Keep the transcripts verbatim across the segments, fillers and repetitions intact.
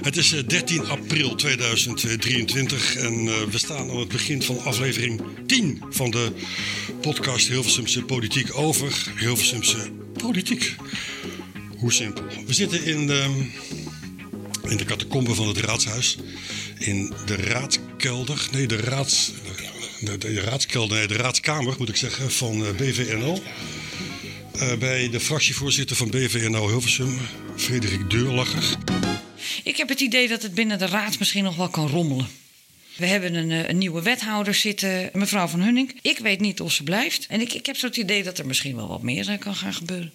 Het is dertien april tweeduizend drieëntwintig en uh, we staan aan het begin van aflevering tien van de podcast Hilversumse Politiek over Hilversumse Politiek. Hoe simpel. We zitten in de, in de catacombe van het raadshuis, in de raadskelder, nee de raads, de, de raadskelder, nee de raadskamer moet ik zeggen, van uh, B V N L. Uh, bij de fractievoorzitter van B V N L Hilversum, Frederik Deurlacher. Ik heb het idee dat het binnen de raad misschien nog wel kan rommelen. We hebben een, een nieuwe wethouder zitten, mevrouw Van Hunning. Ik weet niet of ze blijft. En ik, ik heb zo het idee dat er misschien wel wat meer kan gaan gebeuren.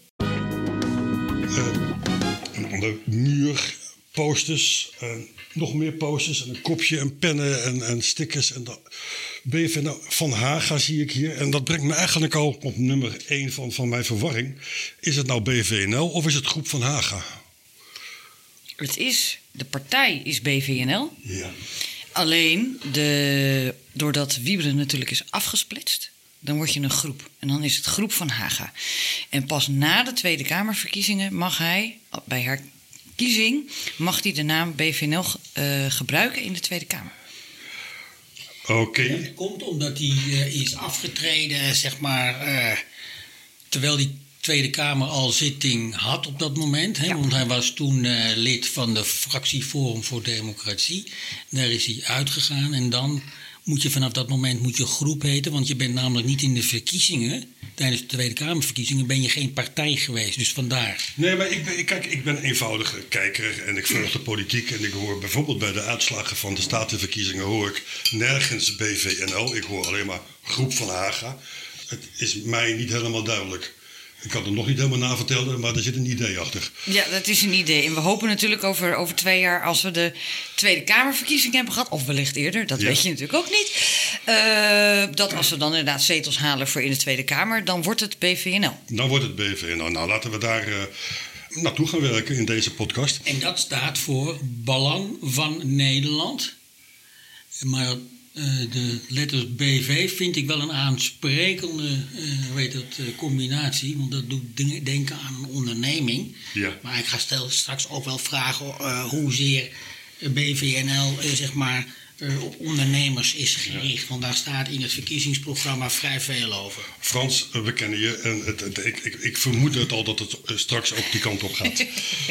Uh, en aan de muur posters, uh, nog meer posters, en een kopje en pennen en, en stickers. En dat. B V N L van Haga zie ik hier. En dat brengt me eigenlijk al op nummer één van, van mijn verwarring. Is het nou B V N L of is het Groep van Haga? Het is, de partij is B V N L. Ja. Alleen, de, doordat Wieberen natuurlijk is afgesplitst, dan word je een groep. En dan is het Groep van Haga. En pas na de Tweede Kamerverkiezingen mag hij, bij herkiezing, mag hij de naam B V N L uh, gebruiken in de Tweede Kamer. Oké. Okay. Dat komt omdat hij uh, is afgetreden, zeg maar, uh, terwijl die Tweede Kamer al zitting had op dat moment. Hè, ja. Want hij was toen uh, lid van de fractie Forum voor Democratie. Daar is hij uitgegaan en dan moet je vanaf dat moment moet je groep heten. Want je bent namelijk niet in de verkiezingen, tijdens de Tweede Kamerverkiezingen ben je geen partij geweest. Dus vandaar. Nee, maar ik ben, kijk, ik ben een eenvoudige kijker en ik volg de politiek. En ik hoor bijvoorbeeld bij de uitslagen van de statenverkiezingen hoor ik nergens B V N L. Ik hoor alleen maar Groep van Haga. Het is mij niet helemaal duidelijk. Ik kan het nog niet helemaal navertellen, maar er zit een idee achter. Ja, dat is een idee. En we hopen natuurlijk over, over twee jaar, als we de Tweede Kamerverkiezingen hebben gehad, of wellicht eerder, dat ja. weet je natuurlijk ook niet. Uh, dat als we dan inderdaad zetels halen voor in de Tweede Kamer, dan wordt het B V N L. Dan wordt het B V N L. Nou, laten we daar uh, naartoe gaan werken in deze podcast. En dat staat voor Belang van Nederland. Maar Uh, de letters B V vind ik wel een aansprekende uh, weet het, uh, combinatie. Want dat doet denken aan een onderneming. Ja. Maar ik ga stel, straks ook wel vragen uh, hoezeer B V N L uh, zeg maar, uh, op ondernemers is gericht. Ja. Want daar staat in het verkiezingsprogramma vrij veel over. Frans, uh, we kennen je. En het, het, ik, ik, ik vermoed het al dat het uh, straks ook die kant op gaat. uh,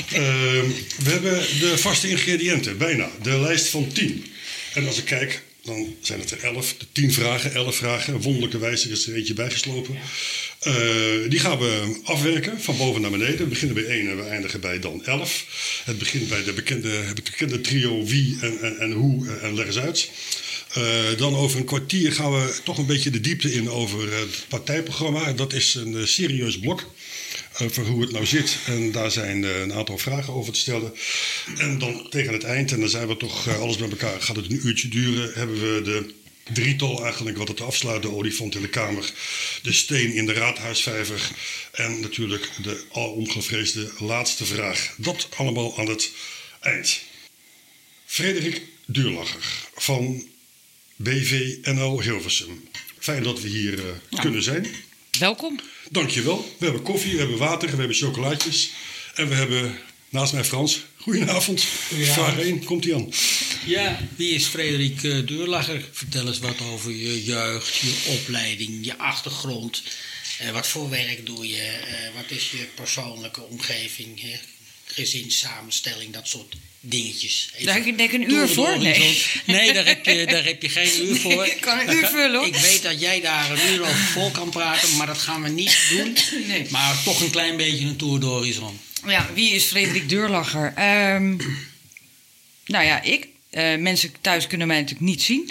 we hebben de vaste ingrediënten, bijna. De lijst van tien. En als ik kijk, dan zijn het er elf, de tien vragen, elf vragen. Wonderlijke wijze is er eentje bijgeslopen. Uh, die gaan we afwerken, van boven naar beneden. We beginnen bij één en we eindigen bij dan elf. Het begint bij de bekende, het bekende trio wie en, en, en hoe en leg eens uit. Uh, dan over een kwartier gaan we toch een beetje de diepte in over het partijprogramma. Dat is een uh, serieus blok. Over hoe het nou zit. En daar zijn uh, een aantal vragen over te stellen. En dan tegen het eind, en dan zijn we toch uh, alles bij elkaar, gaat het een uurtje duren, hebben we de drietal eigenlijk wat het afsluit. De olifant in de kamer, de steen in de raadhuisvijver en natuurlijk de alomgevreesde laatste vraag. Dat allemaal aan het eind. Frederik Deurlacher van B V N L Hilversum. Fijn dat we hier uh, ja. kunnen zijn. Welkom. Dankjewel. We hebben koffie, we hebben water, we hebben chocolaatjes. En we hebben naast mij Frans. Goedenavond. Ja. Vraag één, komt ie aan. Ja, wie is Frederik uh, Deurlacher? Vertel eens wat over je jeugd, je opleiding, je achtergrond. Uh, wat voor werk doe je? Uh, wat is je persoonlijke omgeving? Hè? Gezinssamenstelling, dat soort dingetjes. Even daar heb ik denk een uur voor? Nee, nee daar, heb je, daar heb je geen uur voor. Ik kan een uur vullen hoor. Ik weet dat jij daar een uur over vol kan praten, maar dat gaan we niet doen. Nee. Maar toch een klein beetje een tour de horizon. Ja, wie is Frederik Deurlacher? Um, nou ja, ik. Uh, mensen thuis kunnen mij natuurlijk niet zien.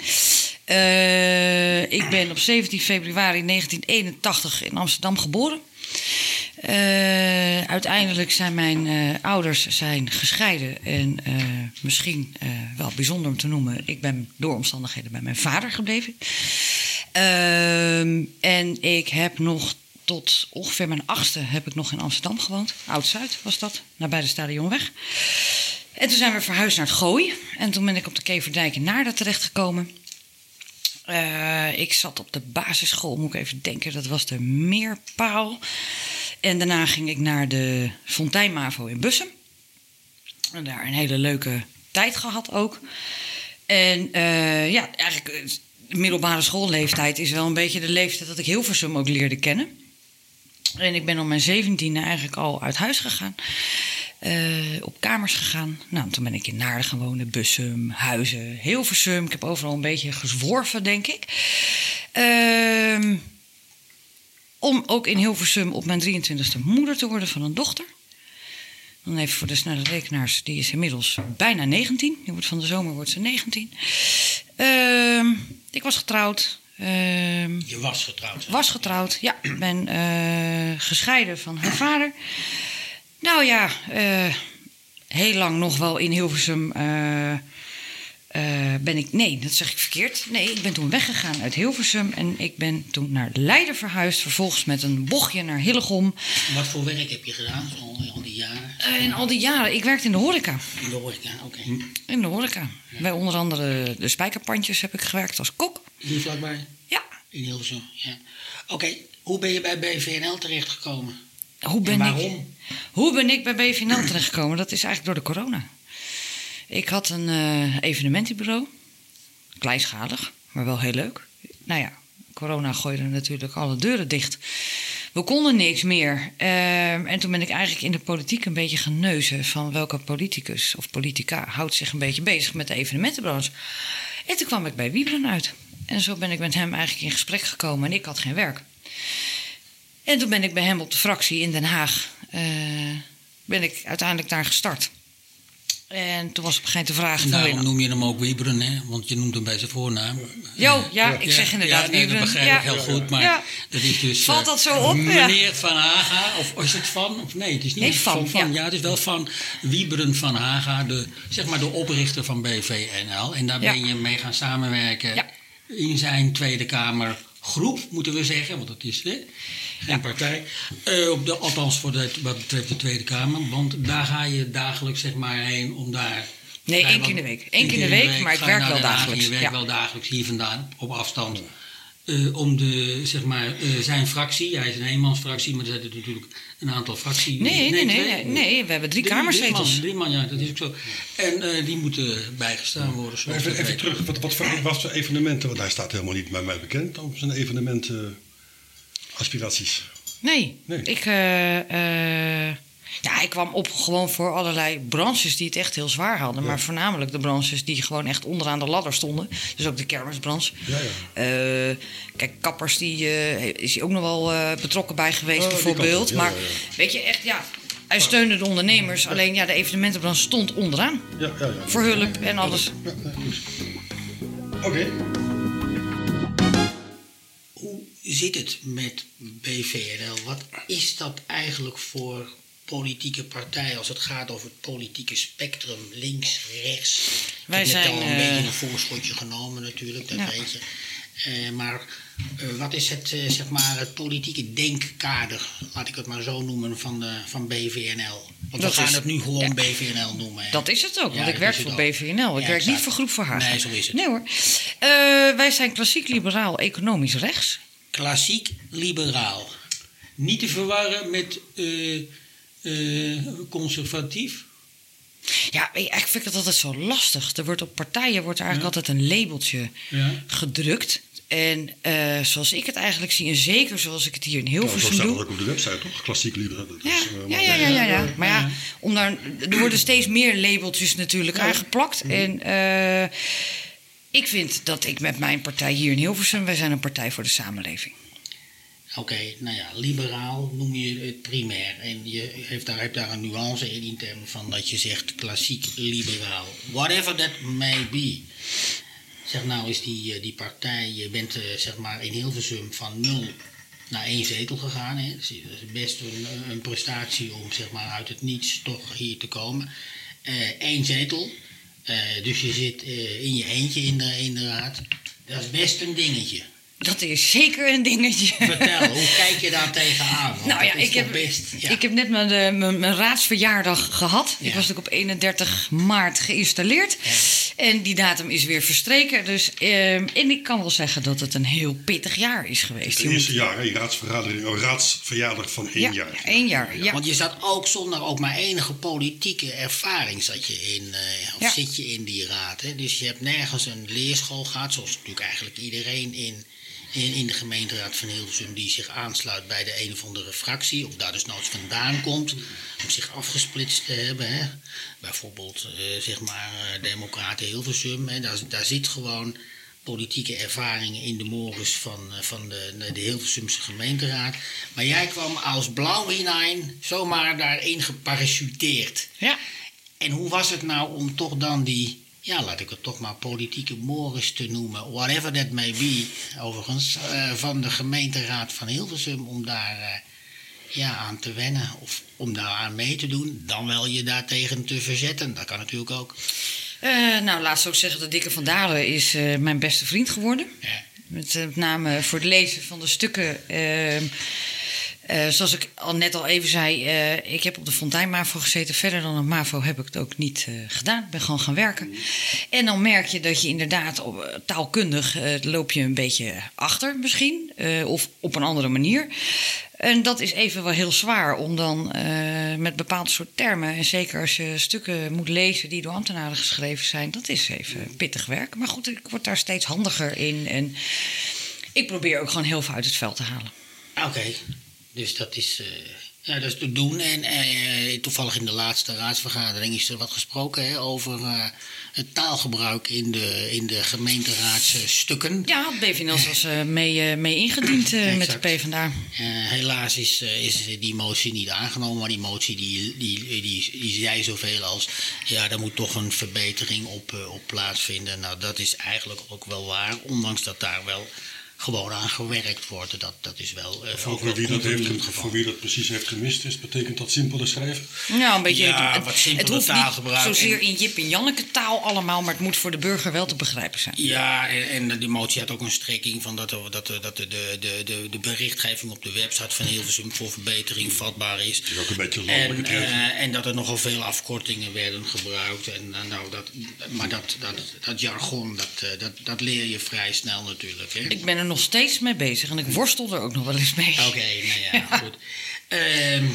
Uh, ik ben op zeventien februari negentien eenentachtig in Amsterdam geboren. Uh, uiteindelijk zijn mijn uh, ouders zijn gescheiden. En uh, misschien uh, wel bijzonder om te noemen, ik ben door omstandigheden bij mijn vader gebleven. Uh, en ik heb nog tot ongeveer mijn achtste heb ik nog in Amsterdam gewoond. Oud-Zuid was dat, nabij de Stadionweg. En toen zijn we verhuisd naar het Gooi. En toen ben ik op de Keverdijk in Naarden terechtgekomen. Uh, ik zat op de basisschool, moet ik even denken, dat was de Meerpaal. En daarna ging ik naar de Fontijn Mavo in Bussum. En daar een hele leuke tijd gehad ook. En uh, ja, eigenlijk de middelbare schoolleeftijd is wel een beetje de leeftijd dat ik Hilversum ook leerde kennen. En ik ben op mijn zeventiende eigenlijk al uit huis gegaan. Uh, op kamers gegaan. Nou, toen ben ik in Naarden gaan wonen, Bussum, Huizen, Hilversum. Ik heb overal een beetje gezworven, denk ik. Uh, om ook in Hilversum op mijn drieëntwintigste moeder te worden van een dochter. Dan even voor de snelle rekenaars, die is inmiddels bijna negentien. Die wordt van de zomer wordt ze negentien. Uh, ik was getrouwd. Uh, Je was getrouwd? Hè? Was getrouwd, ja. Ik ben uh, gescheiden van haar vader. Nou ja, uh, heel lang nog wel in Hilversum uh, uh, ben ik... Nee, dat zeg ik verkeerd. Nee, ik ben toen weggegaan uit Hilversum en ik ben toen naar Leiden verhuisd. Vervolgens met een bochtje naar Hillegom. Wat voor werk heb je gedaan al, al die jaren? Uh, in al die jaren. Ik werkte in de horeca. In de horeca, oké. Okay. In de horeca. Ja. Bij onder andere de Spijkerpandjes heb ik gewerkt als kok. Hier vlakbij? Ja. In Hilversum, ja. Oké, okay. Hoe ben je bij B V N L terechtgekomen? Hoe ben en waarom? Ik, hoe ben ik bij B V N L terechtgekomen? Dat is eigenlijk door de corona. Ik had een uh, evenementenbureau. Kleinschalig, maar wel heel leuk. Nou ja, corona gooide natuurlijk alle deuren dicht. We konden niks meer. Uh, en toen ben ik eigenlijk in de politiek een beetje gaan neuzen van welke politicus of politica houdt zich een beetje bezig met de evenementenbranche. En toen kwam ik bij Wiebren uit. En zo ben ik met hem eigenlijk in gesprek gekomen en ik had geen werk. En toen ben ik bij hem op de fractie in Den Haag, uh, ben ik uiteindelijk daar gestart. En toen was op een gegeven moment de vraag... En daarom noem je hem ook Wiebren, hè? Want je noemt hem bij zijn voornaam. Jo, ja, ja, ik zeg inderdaad ja, nee, Wiebren. dat begrijp ik ja. heel goed, maar ja. dat is dus... Valt dat zo op? Meneer ja. Van Haga, of is het van? Of nee, het is niet nee, van. van, van Ja. ja, het is wel van Wiebren Van Haga, de, zeg maar de oprichter van B V N L. En daar ja. ben je mee gaan samenwerken ja. in zijn Tweede Kamergroep, moeten we zeggen, want dat is... Hè? Geen ja. partij. Uh, op de, althans voor de, wat betreft de Tweede Kamer. Want daar ga je dagelijks zeg maar heen om daar... Nee, één keer in de week. Eén keer in de week, week maar ik werk wel dagelijks. Je werkt ja. wel dagelijks hier vandaan, op afstand. Uh, om de, zeg maar, uh, zijn fractie, hij is een eenmansfractie, maar er zijn natuurlijk een aantal fracties. Nee, nee, nee, nee, nee, we hebben drie, drie kamerzetels. Drie man, drie man, ja, dat is ook zo. En uh, die moeten bijgestaan worden. Even, even terug, wat, wat voor wat voor evenementen, want hij staat helemaal niet bij mij bekend op zijn evenementen. Aspiraties? Nee, nee. Ik, uh, uh, ja, ik kwam op gewoon voor allerlei branches die het echt heel zwaar hadden. Ja. Maar voornamelijk de branches die gewoon echt onderaan de ladder stonden. Dus ook de kermisbranche. Ja, ja. Uh, kijk, kappers, die uh, is hij ook nog wel uh, betrokken bij geweest oh, bijvoorbeeld. Ja, maar ja, ja. weet je, echt ja... Hij steunde de ondernemers, ja. alleen ja, de evenementenbranche stond onderaan. Ja, ja, ja. Voor hulp en alles. Ja, ja, Oké. Okay. Hoe zit het met B V N L? Wat is dat eigenlijk voor politieke partij als het gaat over het politieke spectrum, links, rechts? Wij Ik heb zijn net al een uh, beetje een voorschotje genomen natuurlijk, dat ja. weet je. Uh, maar uh, wat is het, uh, zeg maar, het politieke denkkader, laat ik het maar zo noemen, van, de, van B V N L? Want dat we gaan is, het nu gewoon ja. B V N L noemen. Hè? Dat is het ook, want ja, ik werk voor B V N L. Ik ja, werk niet voor Groep Verhagen. Nee, zo is het. Nee hoor. Uh, wij zijn klassiek liberaal, economisch rechts. Klassiek liberaal. Niet te verwarren met uh, uh, conservatief. Ja, eigenlijk vind ik het altijd zo lastig. Er wordt op partijen wordt er eigenlijk ja. altijd een labeltje ja. gedrukt. En uh, zoals ik het eigenlijk zie, en zeker zoals ik het hier in Hilversum doe... Ja, dat staat ook op de website, toch? Klassiek liberaal. Ja, uh, ja, ja, ja, ja, ja. Maar ja, om daar, er worden steeds meer labeltjes natuurlijk ja. aangeplakt. Ja. En uh, ik vind dat ik met mijn partij hier in Hilversum... wij zijn een partij voor de samenleving. Oké, okay, nou ja, liberaal noem je het primair. En je heeft daar, hebt daar een nuance in, in termen van dat je zegt klassiek liberaal. Whatever that may be. Zeg nou is die, die partij, je bent uh, zeg maar in Hilversum van nul naar één zetel gegaan. Hè. Dat is best een, een prestatie om zeg maar uit het niets toch hier te komen. Eén uh, zetel, uh, dus je zit uh, in je eentje in de, in de raad. Dat is best een dingetje. Dat is zeker een dingetje. Vertel, hoe kijk je daar tegenaan? Want nou ja, ik heb, best, ja. ik heb net mijn, de, mijn, mijn raadsverjaardag gehad. Ja. Ik was natuurlijk op eenendertig maart geïnstalleerd. En die datum is weer verstreken. Dus, uh, en ik kan wel zeggen dat het een heel pittig jaar is geweest. Het eerste jaar, hè? Raadsvergadering, oh, raadsverjaardag van één ja, jaar. één jaar, ja. Want je zat ook zonder ook maar enige politieke ervaring zat je in, uh, of Ja. zit je in die raad. Hè? Dus je hebt nergens een leerschool gehad, zoals natuurlijk eigenlijk iedereen in, in, in de gemeenteraad van Hilversum die zich aansluit bij de een of andere fractie, of daar dus nooit vandaan komt, om zich afgesplitst te hebben. Hè? Bijvoorbeeld, uh, zeg maar, uh, Democraten Hilversum, hè? Daar, daar zit gewoon politieke ervaringen in de morgens van, uh, van de, de Hilversumse gemeenteraad. Maar jij kwam als blauw hinein zomaar daarin geparachuteerd. Ja. En hoe was het nou om toch dan die, ja, laat ik het toch maar politieke morgens te noemen, whatever that may be, overigens, uh, van de gemeenteraad van Hilversum, om daar uh, ja, aan te wennen of om daar aan mee te doen, dan wel je daartegen te verzetten. Dat kan natuurlijk ook. Uh, nou, laat ze ook zeggen dat Dikke van Dalen is uh, mijn beste vriend geworden. Ja. Met, uh, met name voor het lezen van de stukken. Uh, Uh, zoals ik al net al even zei, uh, ik heb op de Fontijn MAVO gezeten. Verder dan een MAVO heb ik het ook niet uh, gedaan. Ik ben gewoon gaan werken. En dan merk je dat je inderdaad op, uh, taalkundig uh, loop je een beetje achter misschien. Uh, of op een andere manier. En dat is even wel heel zwaar om dan uh, met bepaalde soort termen, en zeker als je stukken moet lezen die door ambtenaren geschreven zijn, dat is even pittig werk. Maar goed, ik word daar steeds handiger in. En ik probeer ook gewoon heel veel uit het veld te halen. Oké. Okay. Dus dat is, uh, ja, dat is te doen. En uh, toevallig in de laatste raadsvergadering is er wat gesproken hè, over uh, het taalgebruik in de, in de gemeenteraadsstukken. Ja, B V N L was uh, mee, uh, mee ingediend uh, met de PvdA. Uh, helaas is, uh, is die motie niet aangenomen, maar die motie die, die, die, die zei zoveel als, ja, daar moet toch een verbetering op, uh, op plaatsvinden. Nou, dat is eigenlijk ook wel waar, ondanks dat daar wel gewoon aan gewerkt wordt. Dat, dat is wel. Uh, voor, voor, wie dat heeft, voor wie dat precies heeft gemist is, betekent dat simpele schrijven? Ja, een beetje. Ja, het, wat het hoeft taalgebruik niet zozeer en, in Jip en Janneke taal allemaal, maar het moet voor de burger wel te begrijpen zijn. Ja, en, en die motie had ook een strekking van dat, dat, dat de, de, de, de berichtgeving op de website van Hilversum voor verbetering vatbaar is. Dat is ook een beetje en, uh, en dat er nogal veel afkortingen werden gebruikt. En, uh, nou, dat, maar dat, dat, dat jargon, dat, uh, dat, dat leer je vrij snel natuurlijk. Hè? Ik ben er nog steeds mee bezig en ik worstel er ook nog wel eens mee. Oké, okay, nou ja, ja, goed. Um,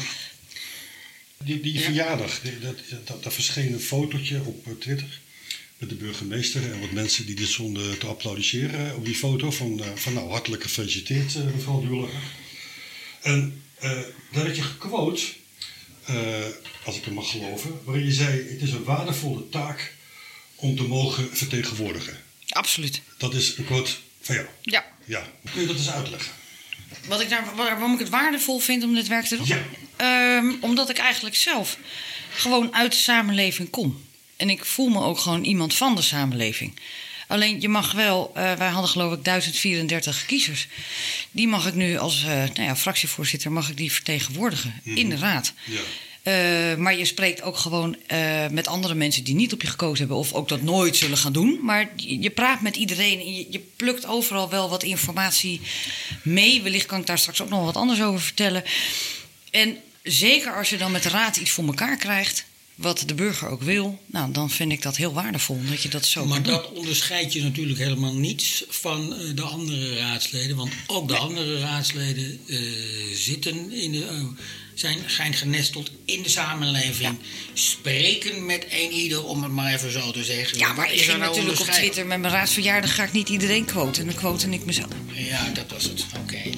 die die ja. verjaardag, dat, dat, daar verscheen een fotootje op Twitter met de burgemeester en wat mensen die dit zonden te applaudisseren op die foto van, uh, van nou, hartelijk gefeliciteerd uh, mevrouw Duurlacher. En uh, daar werd je gequote, uh, als ik hem mag geloven, waarin je zei, het is een waardevolle taak om te mogen vertegenwoordigen. Absoluut. Dat is een quote van jou. Ja. Ja, kun je dat eens uitleggen? Wat ik daar, waarom ik het waardevol vind om dit werk te doen? Ja. Um, omdat ik eigenlijk zelf gewoon uit de samenleving kom. En ik voel me ook gewoon iemand van de samenleving. Alleen je mag wel, uh, wij hadden geloof ik duizend vierendertig kiezers. Die mag ik nu als uh, nou ja, fractievoorzitter mag ik die vertegenwoordigen mm-hmm. in de raad. Ja. Uh, maar je spreekt ook gewoon uh, met andere mensen die niet op je gekozen hebben of ook dat nooit zullen gaan doen. Maar je, je praat met iedereen en je, je plukt overal wel wat informatie mee. Wellicht kan ik daar straks ook nog wat anders over vertellen. En zeker als je dan met de raad iets voor elkaar krijgt, wat de burger ook wil, nou, dan vind ik dat heel waardevol dat je dat zo maar kan doen. Dat onderscheidt je natuurlijk helemaal niet van uh, de andere raadsleden. Want ook de nee. andere raadsleden uh, zitten in de, uh, zijn, zijn genesteld in de samenleving. Ja. Spreken met een ieder, om het maar even zo te zeggen. Ja, maar ik ging nou natuurlijk op Twitter met mijn raadsverjaardag ga ik niet iedereen quoten. En dan quote ik mezelf. Ja, dat was het. Oké. Okay.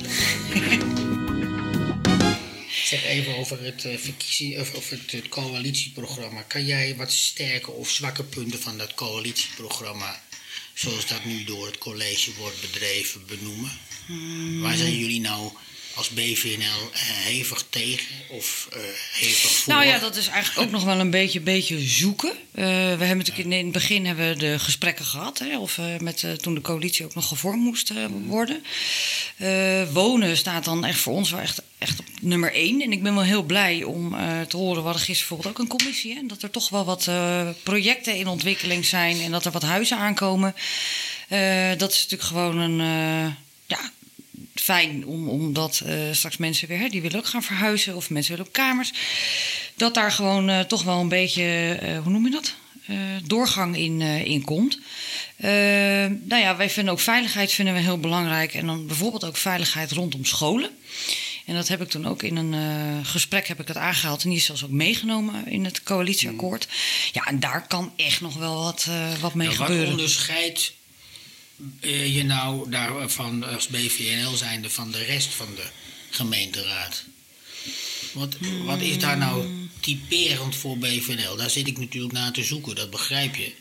Zeg even over het, uh, verkiezing, of, of het, het coalitieprogramma. Kan jij wat sterke of zwakke punten van dat coalitieprogramma, zoals dat nu door het college wordt bedreven, benoemen? Hmm. Waar zijn jullie nou als B V N L uh, hevig tegen of uh, hevig voor? Nou ja, dat is eigenlijk ook nog wel een beetje, beetje zoeken. Uh, we hebben natuurlijk in het begin hebben we de gesprekken gehad, hè, of uh, met, uh, toen de coalitie ook nog gevormd moest uh, worden. Uh, wonen staat dan echt voor ons wel echt, echt op nummer één. En ik ben wel heel blij om uh, te horen, we hadden gisteren bijvoorbeeld ook een commissie, hè, en dat er toch wel wat uh, projecten in ontwikkeling zijn en dat er wat huizen aankomen. Uh, dat is natuurlijk gewoon een, uh, ja, fijn, om, omdat uh, straks mensen weer, hè, die willen ook gaan verhuizen of mensen willen op kamers. Dat daar gewoon uh, toch wel een beetje, uh, hoe noem je dat? uh, doorgang in, uh, in komt. Uh, nou ja, wij vinden ook veiligheid vinden we heel belangrijk. En dan bijvoorbeeld ook veiligheid rondom scholen. En dat heb ik toen ook in een uh, gesprek heb ik het aangehaald. En die is zelfs ook meegenomen in het coalitieakkoord. Ja, en daar kan echt nog wel wat, uh, wat mee nou, gebeuren. Wat onderscheidt uh, je nou daarvan als B V N L zijnde van de rest van de gemeenteraad? Wat, hmm. wat is daar nou typerend voor B V N L? Daar zit ik natuurlijk naar te zoeken, dat begrijp je.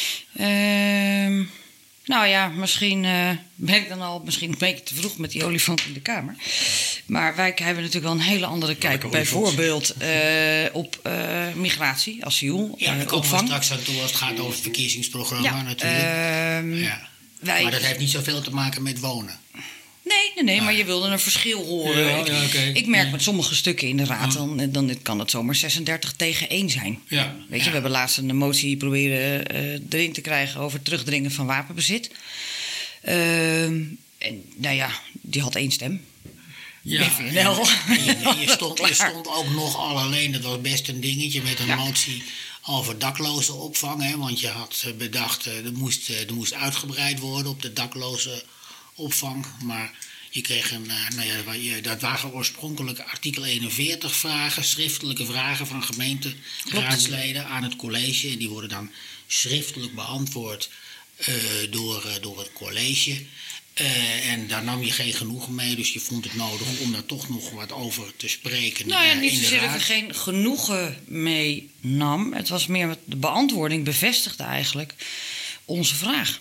Uh, nou ja, misschien uh, ben ik dan al misschien een beetje te vroeg met die olifant in de kamer. Maar wij hebben natuurlijk wel een hele andere kijk. Bijvoorbeeld uh, op uh, migratie, asiel, ja, daar uh, komen opvang. we straks aan toe als het gaat over het verkiezingsprogramma ja, natuurlijk. Uh, ja. wij, maar dat heeft niet zoveel te maken met wonen. Nee, nee, nee, maar je wilde een verschil horen. Ja, ja, okay. Ik merk ja. met sommige stukken in de raad, dan, dan kan het zomaar zesendertig tegen één zijn. Ja, Weet je, ja. we hebben laatst een motie proberen uh, erin te krijgen over het terugdringen van wapenbezit. Uh, en nou ja, die had één stem. Ja, B V N L. En, en, en je, stond, je stond ook nog al alleen, dat was best een dingetje, met een ja. motie over dakloze opvang. Hè, want je had bedacht, er moest, er moest uitgebreid worden op de dakloze opvang. Maar je kreeg een, nou ja, dat waren oorspronkelijk artikel eenenveertig vragen, schriftelijke vragen van gemeenteraadsleden aan het college. En die worden dan schriftelijk beantwoord uh, door, uh, door het college. Uh, en daar nam je geen genoegen mee, dus je vond het nodig om daar toch nog wat over te spreken. Nou ja, uh, niet in de zozeer dat raad. ik er geen genoegen mee nam. Het was meer de beantwoording bevestigde eigenlijk onze vraag.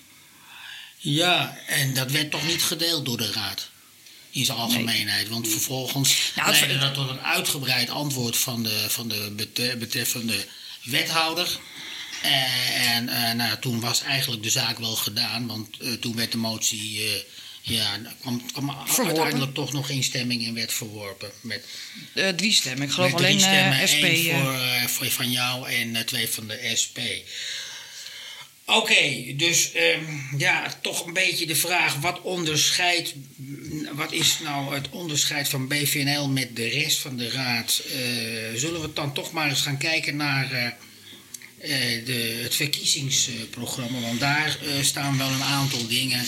Ja, en dat werd toch niet gedeeld door de raad? In zijn algemeenheid. Nee. Want vervolgens nou, leidde het... dat tot een uitgebreid antwoord van de, van de betreffende wethouder. Uh, en uh, nou, toen was eigenlijk de zaak wel gedaan, want uh, toen werd de motie, uh, ja, kwam, kwam uiteindelijk toch nog in stemming en werd verworpen. Met, uh, drie stemmen, ik geloof met alleen drie stemmen, uh, S P. één voor, uh, voor van jou en uh, twee van de S P. Oké, okay, dus um, ja, toch een beetje de vraag, wat onderscheidt, wat is nou het onderscheid van B V N L met de rest van de raad? Uh, zullen we dan toch maar eens gaan kijken naar... Uh, Uh, de, het verkiezingsprogramma, want daar uh, staan wel een aantal dingen,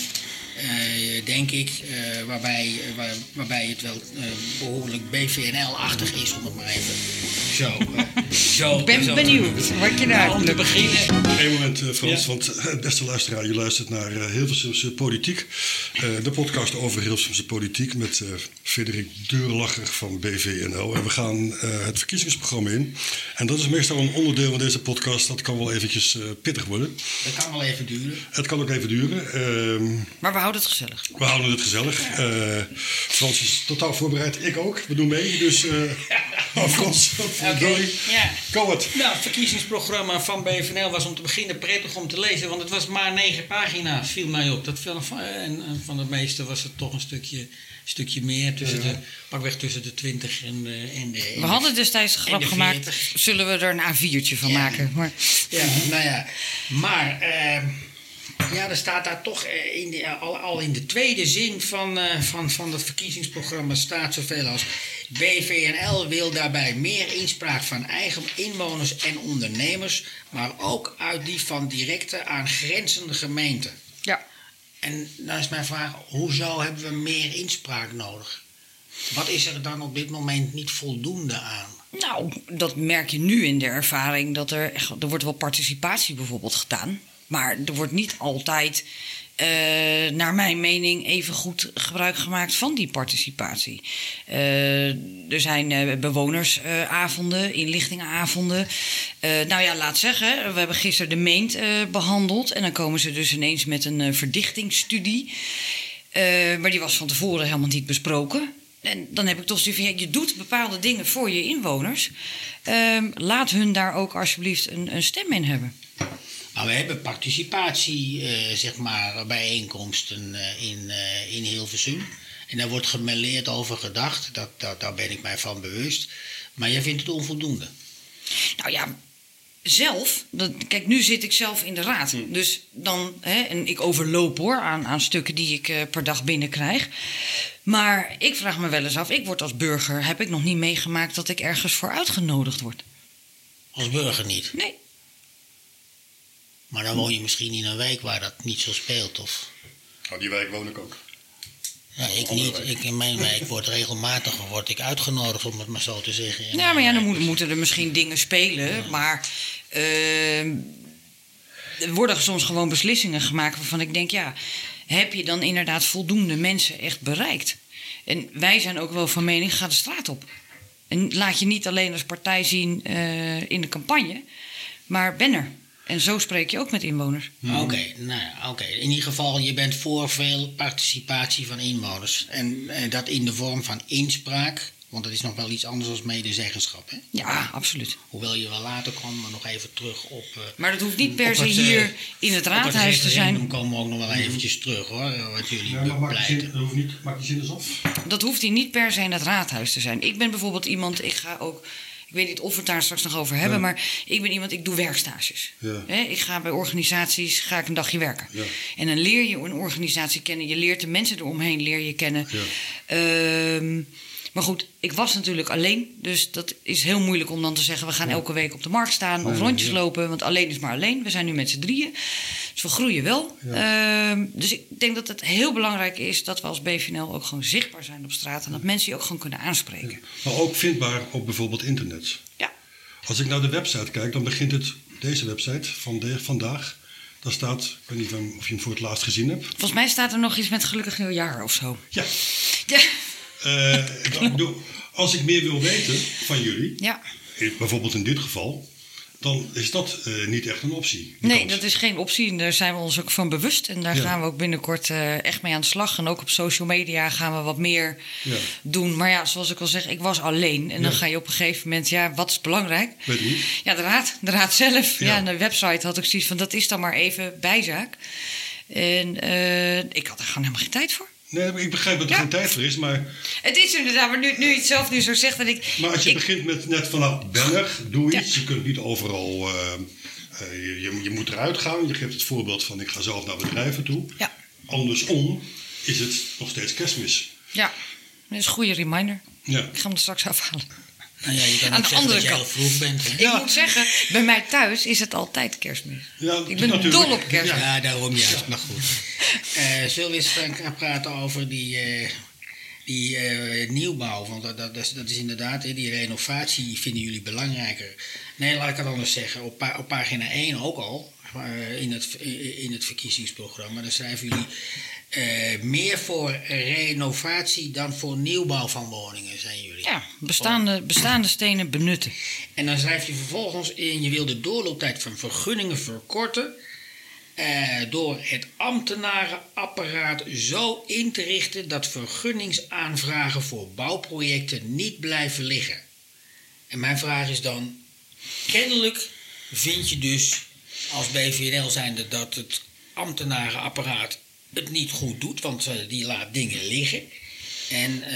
uh, denk ik, uh, waarbij, waar, waarbij het wel uh, behoorlijk B V N L-achtig is, om het maar even zo... Uh, zo ik ben zo benieuwd wat je daar nou, om te beginnen. Eén moment, uh, Frans, ja. want uh, beste luisteraar, je luistert naar uh, Hilversumse Politiek. Uh, de podcast over Hilversumse Politiek met uh, Frederik Deurlacher van B V N L. En we gaan uh, het verkiezingsprogramma in. En dat is meestal een onderdeel van deze podcast. Dat kan wel eventjes uh, pittig worden. Dat kan wel even duren. Het kan ook even duren. Uh, maar we houden het gezellig. We houden het gezellig. Uh, Frans is totaal voorbereid. Ik ook. We doen mee. Dus uh, oh, Frans, okay. Dolly, ja. kom het. Nou, het verkiezingsprogramma van B V N L was om te beginnen prettig om te lezen. Want het was maar negen pagina's, viel mij op. Dat viel van, en, en van de meeste was het toch een stukje... stukje meer, tussen ja. de, pakweg tussen de twintig en de... En de en we hadden destijds een grap gemaakt, zullen we er een A viertje van ja. maken. Maar. Ja, nou ja, maar uh, ja, er staat daar toch in de, al, al in de tweede zin van, uh, van, van het verkiezingsprogramma staat zoveel als... B V N L wil daarbij meer inspraak van eigen inwoners en ondernemers, maar ook uit die van directe aangrenzende gemeenten. Ja. En dan is mijn vraag, hoezo hebben we meer inspraak nodig? Wat is er dan op dit moment niet voldoende aan? Nou, dat merk je nu in de ervaring. Dat er, echt, er wordt wel participatie bijvoorbeeld gedaan. Maar er wordt niet altijd, uh, naar mijn mening, even goed gebruik gemaakt van die participatie. Uh, er zijn uh, bewonersavonden, uh, inlichtingenavonden. Uh, nou ja, laat zeggen, we hebben gisteren de Meent uh, behandeld. En dan komen ze dus ineens met een uh, verdichtingsstudie. Uh, maar die was van tevoren helemaal niet besproken. En dan heb ik toch zoiets van, ja, je doet bepaalde dingen voor je inwoners. Uh, laat hun daar ook alsjeblieft een, een stem in hebben. Nou, we hebben participatie, uh, zeg maar, bijeenkomsten uh, in, uh, in Hilversum. En daar wordt gemêleerd over gedacht. Dat, dat, daar ben ik mij van bewust. Maar jij vindt het onvoldoende? Nou ja, zelf. Dat, kijk, nu zit ik zelf in de raad. Hmm. Dus dan, hè, en ik overloop hoor aan, aan stukken die ik uh, per dag binnenkrijg. Maar ik vraag me wel eens af, ik word als burger, heb ik nog niet meegemaakt dat ik ergens voor uitgenodigd word. Als burger niet? Nee. Maar dan woon je misschien in een wijk waar dat niet zo speelt, of... Nou, die wijk woon ik ook. Ja, ik niet. Ik, in mijn wijk word regelmatig word ik uitgenodigd, om het maar zo te zeggen. In Ja, maar ja, dan mijn moet, moeten er misschien dingen spelen. Ja. Maar uh, er worden soms gewoon beslissingen gemaakt waarvan ik denk... ja, heb je dan inderdaad voldoende mensen echt bereikt? En wij zijn ook wel van mening, ga de straat op. En laat je niet alleen als partij zien uh, in de campagne, maar ben er. En zo spreek je ook met inwoners. Hmm. Oké, okay, nou ja, oké. Okay. In ieder geval, je bent voor veel participatie van inwoners. En eh, dat in de vorm van inspraak. Want dat is nog wel iets anders dan medezeggenschap, hè? Ja, absoluut. Hoewel je wel later kwam, maar nog even terug op... Uh, maar dat hoeft niet per se hier in het raadhuis het te zijn. Dan komen we ook nog wel eventjes terug, hoor. Wat jullie ja, maar maakt je zin, niet, maakt je zin eens af? Dat hoeft hier niet per se in het raadhuis te zijn. Ik ben bijvoorbeeld iemand, ik ga ook... Ik weet niet of we het daar straks nog over hebben, ja. Maar ik ben iemand, ik doe werkstages. Ja. He, ik ga bij organisaties, ga ik een dagje werken. Ja. En dan leer je een organisatie kennen. Je leert de mensen eromheen, leer je kennen. Ja. Um, maar goed, ik was natuurlijk alleen. Dus dat is heel moeilijk om dan te zeggen... we gaan ja. elke week op de markt staan of ja, rondjes ja. lopen. Want alleen is maar alleen. We zijn nu met z'n drieën. Dus we groeien wel. Ja. Um, dus ik denk dat het heel belangrijk is... dat we als B V N L ook gewoon zichtbaar zijn op straat... en dat mensen je ook gewoon kunnen aanspreken. Ja. Maar ook vindbaar op bijvoorbeeld internet. Ja. Als ik naar de website kijk, dan begint het... deze website van de, vandaag... Daar staat, ik weet niet of je hem voor het laatst gezien hebt. Volgens mij staat er nog iets met gelukkig nieuwjaar of zo. Ja. Ja. Uh, dan, bedoel, als ik meer wil weten van jullie, ja. bijvoorbeeld in dit geval, dan is dat uh, niet echt een optie. Nee, kans. Dat is geen optie en daar zijn we ons ook van bewust. En daar ja. gaan we ook binnenkort uh, echt mee aan de slag. En ook op social media gaan we wat meer ja. doen. Maar ja, zoals ik al zeg, ik was alleen. En dan ja. ga je op een gegeven moment, ja, wat is belangrijk? Weet niet. Ja, de raad, de raad zelf. Ja. Ja, en de website had ik zoiets van, dat is dan maar even bijzaak. En uh, ik had er gewoon helemaal geen tijd voor. Nee, ik begrijp dat er ja. geen tijd voor is, maar... Het is inderdaad, maar nu, nu je het zelf nu zo zegt... dat ik. Maar als je ik, begint met net vanaf Bennig, doe iets. Ja. Je kunt niet overal... Uh, uh, je, je moet eruit gaan. Je geeft het voorbeeld van, ik ga zelf naar bedrijven toe. Ja. Andersom is het nog steeds kerstmis. Ja, dat is een goede reminder. Ja. Ik ga hem er straks afhalen. Nou ja, je kan aan de zeggen andere dat kant. Je vroeg bent. Hè? Ik ja. moet zeggen, bij mij thuis is het altijd kerstmis. Ja, ik ben natuurlijk. dol op kerstmis. Ja, daarom juist, maar goed. Uh, zullen we eens gaan praten over die, uh, die uh, nieuwbouw? Want dat, dat, is, dat is inderdaad, hè, die renovatie vinden jullie belangrijker. Nee, laat ik het anders zeggen. Op, pa, op pagina één ook al, uh, in, het, in het verkiezingsprogramma, dan schrijven jullie... Uh, meer voor renovatie dan voor nieuwbouw van woningen, zijn jullie. Ja, bestaande, bestaande stenen benutten. En dan schrijf je vervolgens in, je wil de doorlooptijd van vergunningen verkorten... Uh, door het ambtenarenapparaat zo in te richten... dat vergunningsaanvragen voor bouwprojecten niet blijven liggen. En mijn vraag is dan... kennelijk vind je dus als B V N L zijnde dat het ambtenarenapparaat... het niet goed doet, want uh, die laat dingen liggen. En uh,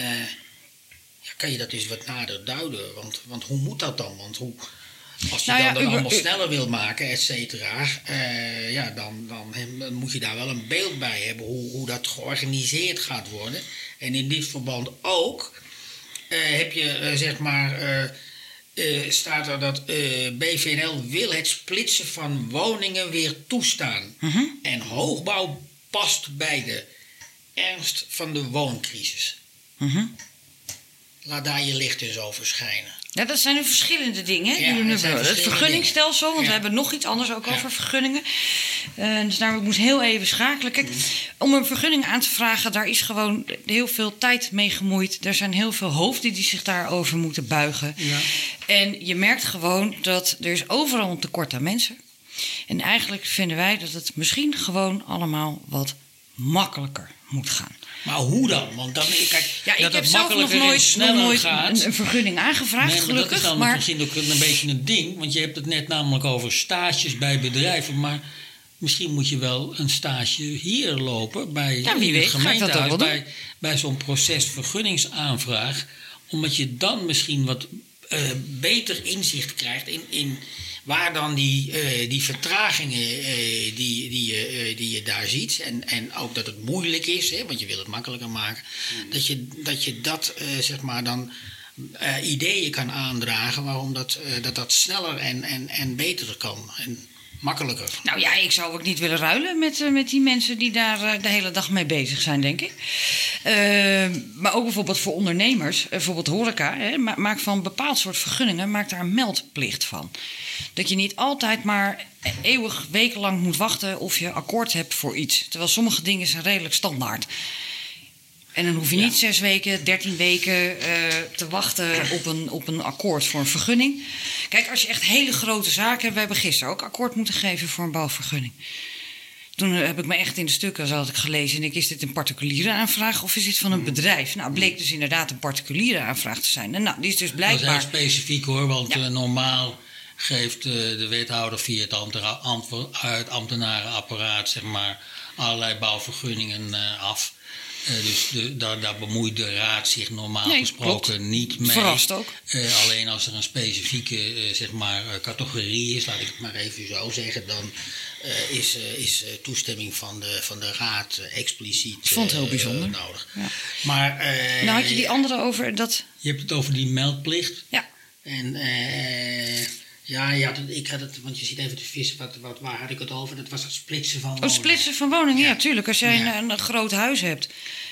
ja, kan je dat dus wat nader duiden? Want, want hoe moet dat dan? Want hoe, als je nou dan, ja, dan u, allemaal u, sneller wil maken, et cetera... Uh, ja, dan, dan, dan moet je daar wel een beeld bij hebben... hoe, hoe dat georganiseerd gaat worden. En in dit verband ook... Uh, heb je, uh, zeg maar... Uh, uh, staat er dat uh, B V N L wil het splitsen van woningen weer toestaan. Mm-hmm. En hoogbouw... past bij de ernst van de wooncrisis. Mm-hmm. Laat daar je licht eens over schijnen. Ja, dat zijn nu verschillende dingen. Ja, die dat zijn het vergunningsstelsel, want ja. we hebben nog iets anders ook ja. over vergunningen. Uh, dus daar moet heel even schakelen. Kijk, mm. om een vergunning aan te vragen, daar is gewoon heel veel tijd mee gemoeid. Er zijn heel veel hoofden die zich daarover moeten buigen. Ja. En je merkt gewoon dat er is overal een tekort aan mensen. En eigenlijk vinden wij dat het misschien gewoon allemaal wat makkelijker moet gaan. Maar hoe dan? Want dan, kijk, ja, dat ik heb zelf nog nooit, nog nooit een, een vergunning aangevraagd, nee, maar gelukkig. Dat is dan maar... misschien ook een beetje een ding. Want je hebt het net namelijk over stages bij bedrijven. Maar misschien moet je wel een stage hier lopen. Bij ja, wie in weet, het gemeentehuis. Ga ik dat ook wel bij, bij zo'n proces vergunningsaanvraag. Omdat je dan misschien wat uh, beter inzicht krijgt in... in waar dan die, uh, die vertragingen uh, die, die, uh, die je daar ziet. En, en ook dat het moeilijk is, hè, want je wil het makkelijker maken. Mm. Dat je dat, je dat uh, zeg maar dan uh, ideeën kan aandragen waarom dat, uh, dat, dat sneller en, en, en beter kan. En makkelijker. Nou ja, ik zou ook niet willen ruilen met, uh, met die mensen die daar uh, de hele dag mee bezig zijn, denk ik. Uh, maar ook bijvoorbeeld voor ondernemers, uh, bijvoorbeeld horeca, hè, ma- maak van een bepaald soort vergunningen, maak daar een meldplicht van. Dat je niet altijd maar eeuwig wekenlang moet wachten of je akkoord hebt voor iets. Terwijl sommige dingen zijn redelijk standaard. En dan hoef je niet ja. zes weken, dertien weken uh, te wachten op een, op een akkoord voor een vergunning. Kijk, als je echt hele grote zaken hebt... We hebben gisteren ook akkoord moeten geven voor een bouwvergunning. Toen heb ik me echt in de stukken zo had ik gelezen. En ik, is dit een particuliere aanvraag of is dit van een bedrijf? Nou, bleek dus inderdaad een particuliere aanvraag te zijn. En nou, die is dus blijkbaar... Dat is heel specifiek hoor, want ja. uh, normaal geeft uh, de wethouder via het, ambtena- antwo- het ambtenarenapparaat... zeg maar, allerlei bouwvergunningen uh, af... Uh, dus de, daar, daar bemoeit de raad zich normaal nee, gesproken klopt. niet mee. Verrast ook. Uh, alleen als er een specifieke uh, zeg maar, uh, categorie is, laat ik het maar even zo zeggen, dan uh, is, uh, is uh, toestemming van de, van de raad uh, expliciet uh, Ik vond het heel bijzonder. Uh, nodig. Ja. Maar, uh, nou had je die andere over dat... Je hebt het over die meldplicht. Ja. En uh, ja, je had het, ik had het, want je ziet even te vissen, wat, wat, waar had ik het over? Dat was het splitsen van woningen. Oh, splitsen van woningen, ja, tuurlijk. Als jij ja. een, een groot huis hebt.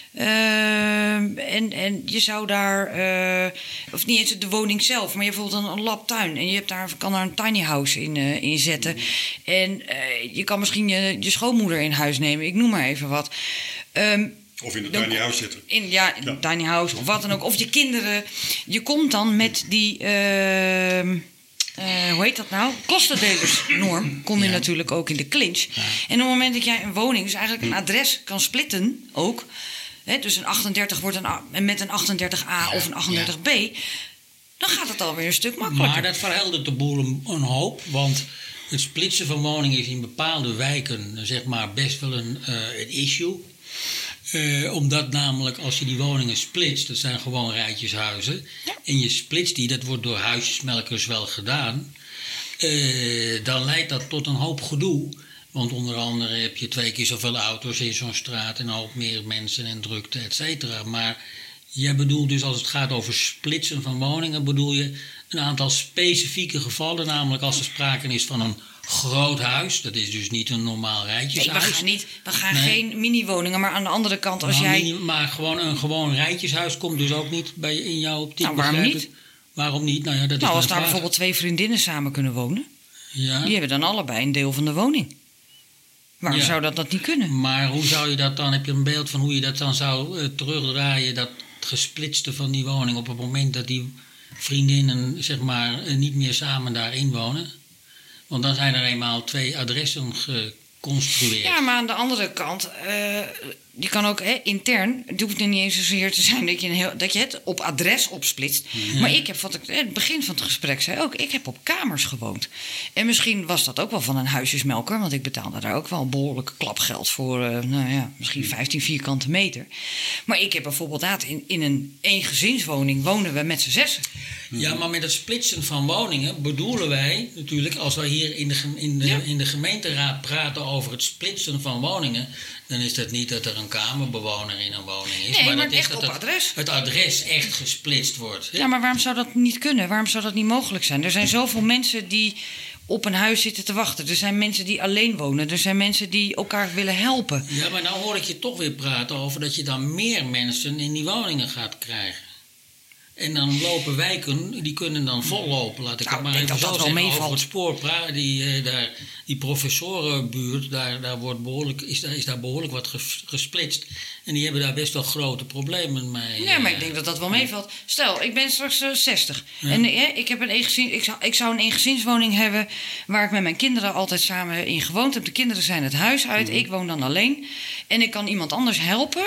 Uh, en, en je zou daar, uh, of niet eens de woning zelf, maar je hebt bijvoorbeeld een, een labtuin. En je hebt daar, kan daar een tiny house in, uh, in zetten. Mm. En uh, je kan misschien je, je schoonmoeder in huis nemen, ik noem maar even wat. Um, Of in de tiny house zitten. In, ja, in ja. tiny house of wat dan ook. Of je kinderen. Je komt dan met die... Uh, Uh, hoe heet dat nou? Kostendelersnorm kom je ja. natuurlijk ook in de clinch. Ja. En op het moment dat jij een woning, dus eigenlijk een adres kan splitten ook. Hè, dus een achtendertig wordt een A, met een achtendertig A ja. of een achtendertig B. Ja. Dan gaat het alweer een stuk makkelijker. Maar dat verheldert de boel een, een hoop. Want het splitsen van woningen is in bepaalde wijken zeg maar best wel een, uh, een issue. Uh, omdat namelijk als je die woningen splitst, dat zijn gewoon rijtjeshuizen, ja. en je splitst die, dat wordt door huisjesmelkers wel gedaan, uh, dan leidt dat tot een hoop gedoe. Want onder andere heb je twee keer zoveel auto's in zo'n straat en een hoop meer mensen en drukte, et cetera. Maar jij bedoelt dus als het gaat over splitsen van woningen, bedoel je een aantal specifieke gevallen, namelijk als er sprake is van een groot huis, dat is dus niet een normaal rijtjeshuis. Nee, we gaan, niet, we gaan nee. geen mini-woningen, maar aan de andere kant als maar jij... Mini, maar gewoon een gewoon rijtjeshuis komt dus ook niet bij, in jouw optiek. Nou, waarom niet? Het? Waarom niet? Nou, ja, dat nou is als daar vraag. bijvoorbeeld twee vriendinnen samen kunnen wonen, ja. die hebben dan allebei een deel van de woning. Waarom ja. zou dat, dat niet kunnen? Maar hoe zou je dat dan, heb je een beeld van hoe je dat dan zou uh, terugdraaien, dat gesplitste van die woning op het moment dat die vriendinnen zeg maar uh, niet meer samen daarin wonen? Want dan zijn er eenmaal twee adressen geconstrueerd. Ja, maar aan de andere kant, uh, je kan ook hè, intern, het hoeft niet eens zozeer te zijn dat je, een heel, dat je het op adres opsplitst. Ja. Maar ik heb, wat ik het begin van het gesprek zei ook, ik heb op kamers gewoond. En misschien was dat ook wel van een huisjesmelker, want ik betaalde daar ook wel een behoorlijk klapgeld voor, uh, nou ja, misschien vijftien vierkante meter. Maar ik heb bijvoorbeeld in, in een eengezinswoning wonen we met z'n zessen. Ja, maar met het splitsen van woningen bedoelen wij natuurlijk, als wij hier in de, in de, ja. in de gemeenteraad praten over het splitsen van woningen, dan is dat niet dat er een kamerbewoner in een woning is. Nee, maar, maar dat is echt dat op het, adres. het adres echt gesplitst wordt. Ja, maar waarom zou dat niet kunnen? Waarom zou dat niet mogelijk zijn? Er zijn zoveel mensen die op een huis zitten te wachten. Er zijn mensen die alleen wonen. Er zijn mensen die elkaar willen helpen. Ja, maar nou hoor ik je toch weer praten over dat je dan meer mensen in die woningen gaat krijgen. En dan lopen wijken, die kunnen dan vollopen, laat ik nou, het maar ik even dat zo dat zeggen. meevalt. Over het spoor, die, uh, daar, die professorenbuurt, daar, daar wordt behoorlijk, is, daar, is daar behoorlijk wat ges, gesplitst. En die hebben daar best wel grote problemen mee. Ja, maar ik denk dat dat wel meevalt. Stel, ik ben straks uh, zestig. Ja. En uh, ik, heb een eengezin, ik, zou, ik zou een eengezinswoning hebben waar ik met mijn kinderen altijd samen in gewoond heb. De kinderen zijn het huis uit, mm. ik woon dan alleen. En ik kan iemand anders helpen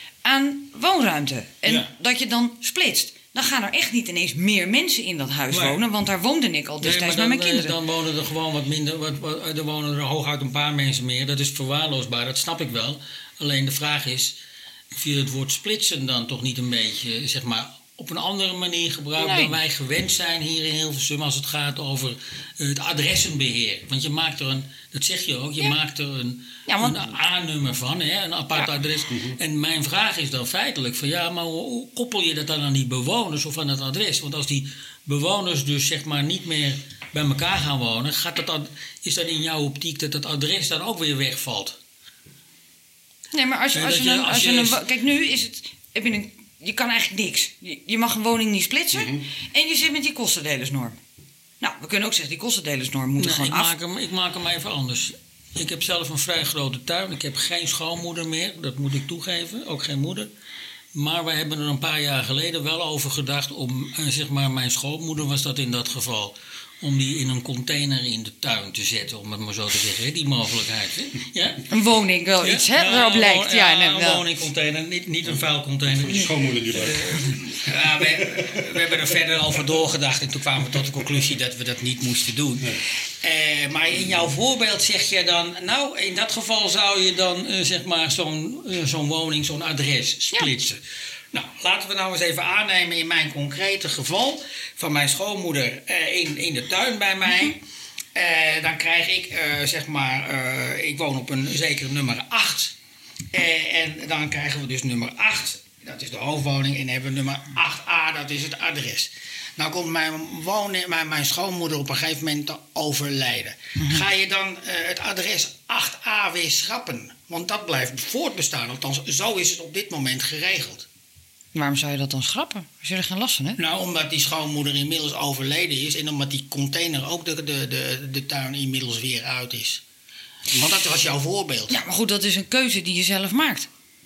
aan woonruimte. En ja. dat je dan splitst. Dan gaan er echt niet ineens meer mensen in dat huis maar, wonen. Want daar woonde ik al destijds nee, met mijn kinderen. Dan wonen er gewoon wat minder. Wat, wat, er wonen er hooguit een paar mensen meer. Dat is verwaarloosbaar, dat snap ik wel. Alleen de vraag is of je het woord splitsen dan toch niet een beetje, zeg maar, op een andere manier gebruikt nee. dan wij gewend zijn hier in Hilversum als het gaat over het adressenbeheer. Want je maakt er een, dat zeg je ook, je ja. maakt er een, ja, want, een A-nummer van, hè, een apart ja. adres. Mm-hmm. En mijn vraag is dan feitelijk van ja, maar hoe, hoe koppel je dat dan aan die bewoners of aan het adres? Want als die bewoners dus zeg maar niet meer bij elkaar gaan wonen, gaat dat dan, is dan in jouw optiek dat het adres dan ook weer wegvalt? Nee, maar als je, als je, je, een, als als je je, een... wo- Kijk, nu is het... Heb je, een, je kan eigenlijk niks. Je, je mag een woning niet splitsen. Mm-hmm. En je zit met die kostendelersnorm. Nou, we kunnen ook zeggen, die kostendelersnorm moet er Nee, gewoon ik, af. maak hem, ik maak hem even anders. Ik heb zelf een vrij grote tuin. Ik heb geen schoonmoeder meer, dat moet ik toegeven. Ook geen moeder. Maar we hebben er een paar jaar geleden wel over gedacht om, eh, zeg maar, mijn schoonmoeder was dat in dat geval, om die in een container in de tuin te zetten, om het maar zo te zeggen. hè, Die mogelijkheid. Hè? Ja? Een woning, wel Ja? iets, hè, Ja, waarop een lijkt. wo- Ja, ja, nee, een wel. woningcontainer, niet, niet een vuilcontainer. Die schoonmoeder die bij. Ja, we, we hebben er verder over doorgedacht en toen kwamen we tot de conclusie dat we dat niet moesten doen. Eh, maar in jouw voorbeeld zeg je dan, nou, in dat geval zou je dan eh, zeg maar zo'n eh, zo'n woning, zo'n adres splitsen. Nou, laten we nou eens even aannemen in mijn concrete geval van mijn schoonmoeder eh, in, in de tuin bij mij. Eh, dan krijg ik, eh, zeg maar, eh, ik woon op een zekere nummer acht. Eh, en dan krijgen we dus nummer acht, dat is de hoofdwoning. En dan hebben we nummer acht a, dat is het adres. Nou komt mijn, woning, mijn, mijn schoonmoeder op een gegeven moment te overlijden. Ga je dan eh, het adres acht a weer schrappen? Want dat blijft voortbestaan. Althans, zo is het op dit moment geregeld. Waarom zou je dat dan schrappen? Als je er geen last van hebt? Nou, omdat die schoonmoeder inmiddels overleden is. En omdat die container ook de, de, de, de tuin inmiddels weer uit is. Want dat was jouw voorbeeld. Ja, maar goed, dat is een keuze die je zelf maakt.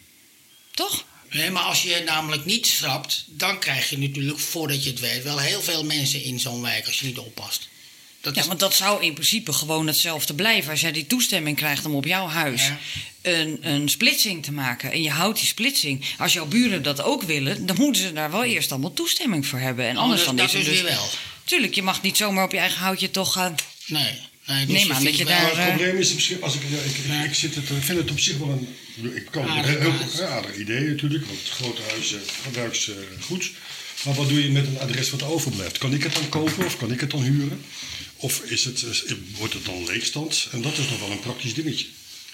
Toch? Nee, maar als je namelijk niet schrapt, dan krijg je natuurlijk, voordat je het weet, wel heel veel mensen in zo'n wijk als je niet oppast. Dat Ja, is, want dat zou in principe gewoon hetzelfde blijven. Als jij die toestemming krijgt om op jouw huis Ja. een, een splitsing te maken. En je houdt die splitsing. Als jouw buren dat ook willen, dan moeten ze daar wel eerst allemaal toestemming voor hebben. En anders dan dat is het dus dus... weer wel. Tuurlijk, je mag niet zomaar op je eigen houtje toch gaan... Nee. nee dus Neem aan dat vindt je wel- daar- Maar het probleem is op zich, als ik, ja, ik, ik, ik zit het, ik vind het op zich wel een, ik kan, Aardig een heel baas. ja, aardig idee natuurlijk, want grote huizen gebruikt goed. Maar wat doe je met een adres wat overblijft? Kan ik het dan kopen of kan ik het dan huren? Of is het, is- wordt het dan leegstand? En dat is nog wel een praktisch dingetje.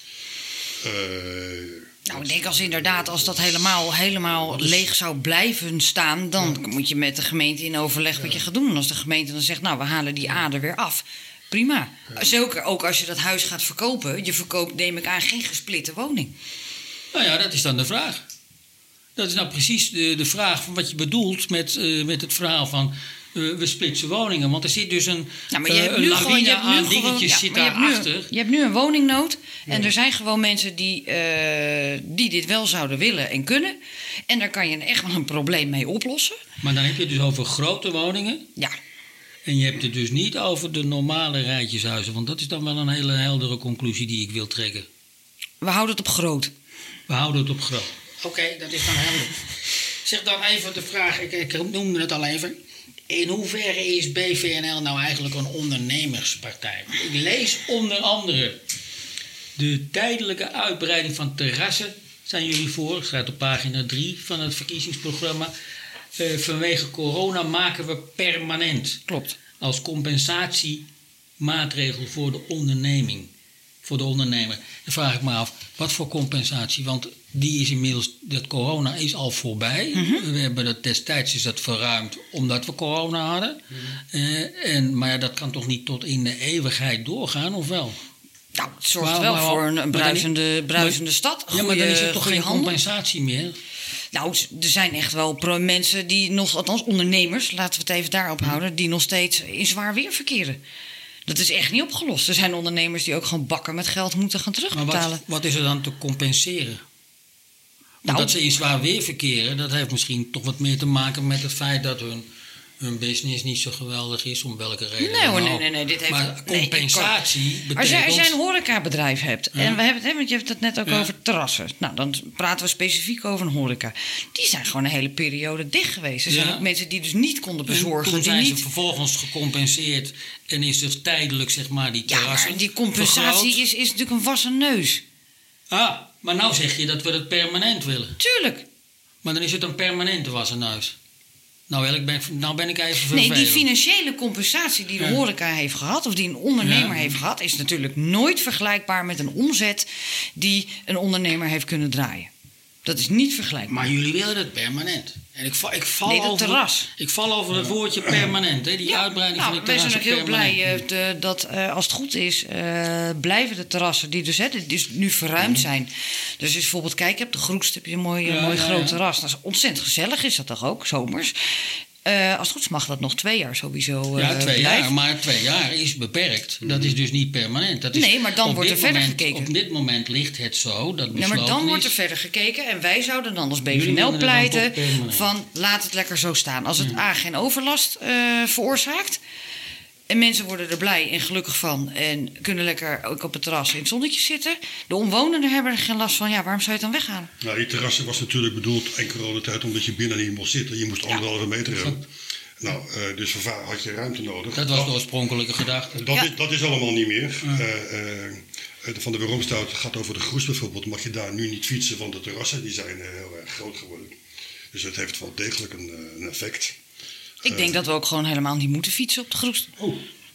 Eh, Nou, ik denk als inderdaad, als dat helemaal, helemaal leeg zou blijven staan... dan moet je met de gemeente in overleg wat je gaat doen. En als de gemeente dan zegt, nou, we halen die ader weer af. Prima. Zeker ook als je dat huis gaat verkopen. Je verkoopt, neem ik aan, geen gesplitte woning. Nou ja, dat is dan de vraag. Dat is nou precies de, de vraag van wat je bedoelt met, eh, met het verhaal van... eh, we splitsen woningen. Want er zit dus een, Nou, maar je eh, hebt een nu gewoon, je lawine hebt nu aan gewoon, dingetjes ja, zit maar je hebt, nu, daarachter. je hebt nu een woningnood. En er zijn gewoon mensen die, eh, die dit wel zouden willen en kunnen. En daar kan je echt wel een probleem mee oplossen. Maar dan heb je het dus over grote woningen. Ja, En je hebt het dus niet over de normale rijtjeshuizen. Want dat is dan wel een hele heldere conclusie die ik wil trekken. we houden het op groot. We houden het op groot. Oké, dat is dan helder. Zeg dan even de vraag, ik, ik noemde het al even. In hoeverre is B V N L nou eigenlijk een ondernemerspartij? Ik lees onder andere de tijdelijke uitbreiding van terrassen. Zijn jullie voor? Het staat op pagina drie van het verkiezingsprogramma. Eh, vanwege corona maken we permanent. Klopt. Als compensatiemaatregel voor de onderneming. Voor de ondernemer. Dan vraag ik me af, wat voor compensatie? Want die is inmiddels, dat corona is al voorbij. Mhm. We hebben dat destijds is dat verruimd omdat we corona hadden. Eh, en, maar ja, dat kan toch niet tot in de eeuwigheid doorgaan, of wel? Nou, het zorgt Maar- wel maar- voor een, maar een dan- bruisende, bruisende stad. Ja, maar dan is er toch goede geen handel. compensatie meer? Nou, er zijn echt wel pro- mensen die nog, althans ondernemers, laten we het even daarop houden, die nog steeds in zwaar weer verkeren. Dat is echt niet opgelost. Er zijn ondernemers die ook gewoon bakken met geld moeten gaan Maar terugbetalen. wat, wat is er dan te compenseren? Want Nou, dat ze in zwaar weer verkeren, dat heeft misschien toch wat meer te maken met het feit dat hun, hun business niet zo geweldig is, om welke reden Nee hoor, dan nee, ook. nee, nee, dit heeft- Maar nee, ik compensatie betekent... Als jij, als jij een horecabedrijf hebt, en we hebben het, hè, want je hebt het net ook Ja. over terrassen. Nou, dan praten we specifiek over een horeca. Die zijn gewoon een hele periode dicht geweest. Er zijn Ja. ook mensen die dus niet konden En bezorgen. toen Die zijn niet... ze vervolgens gecompenseerd en is er tijdelijk, zeg maar, die Ja, terrassen maar die compensatie vergroot. is, is natuurlijk een wassen neus. Ah, maar nou zeg je dat we het permanent willen. Tuurlijk. Maar dan is het een permanente wassenuis. Nou, wel, ik ben, nou ben ik even vervelend. Nee, die financiële compensatie die de Ja. horeca heeft gehad, of die een ondernemer Ja. heeft gehad, is natuurlijk nooit vergelijkbaar met een omzet die een ondernemer heeft kunnen draaien. Dat is niet vergelijkbaar. Maar jullie willen het permanent. En ik, val, ik val Nee, dat over, terras. Ik val over het woordje permanent. Hè? Die Ja, uitbreiding nou, van de wij terrassen zijn ook heel permanent. blij eh, de- dat eh, als het goed is, eh, blijven de terrassen die dus, hè, die dus nu verruimd zijn. Dus is bijvoorbeeld, kijk, je hebt de Groest, heb je een mooi, eh, Ja, mooi ja, groot ja. terras. Dat is ontzettend gezellig, is dat toch ook, zomers. Eh, als het goed is mag dat nog twee jaar sowieso eh Ja, twee blijven. jaar, maar twee jaar is beperkt. Dat is dus niet permanent. Dat is, Nee, maar dan op wordt dit er verder moment, gekeken. Op dit moment ligt het zo dat Ja, besloten maar dan wordt is- er verder gekeken en wij zouden dan als Jullie B V N L willen het dan pleiten toch permanent? van laat het lekker zo staan. Als het A geen overlast eh, veroorzaakt en mensen worden er blij en gelukkig van en kunnen lekker ook op het terras in het zonnetje zitten. De omwonenden hebben er geen last van. Ja, waarom zou je het dan weghalen? Nou, die terrassen was natuurlijk bedoeld in coronatijd omdat je binnen niet mocht zitten. Je moest anderhalve meter hebben. Nou, eh, dus verva- had je ruimte nodig. Dat was de oorspronkelijke gedachte. Dat, Ja. is, dat is allemaal niet meer. Eh, eh, de Van de Weeromstout gaat over de Groes bijvoorbeeld. Mag je daar nu niet fietsen, want de terrassen die zijn eh, heel erg groot geworden. Dus het heeft wel degelijk een, eh, een effect. Ik denk dat we ook gewoon helemaal niet moeten fietsen op de Groest. Oh.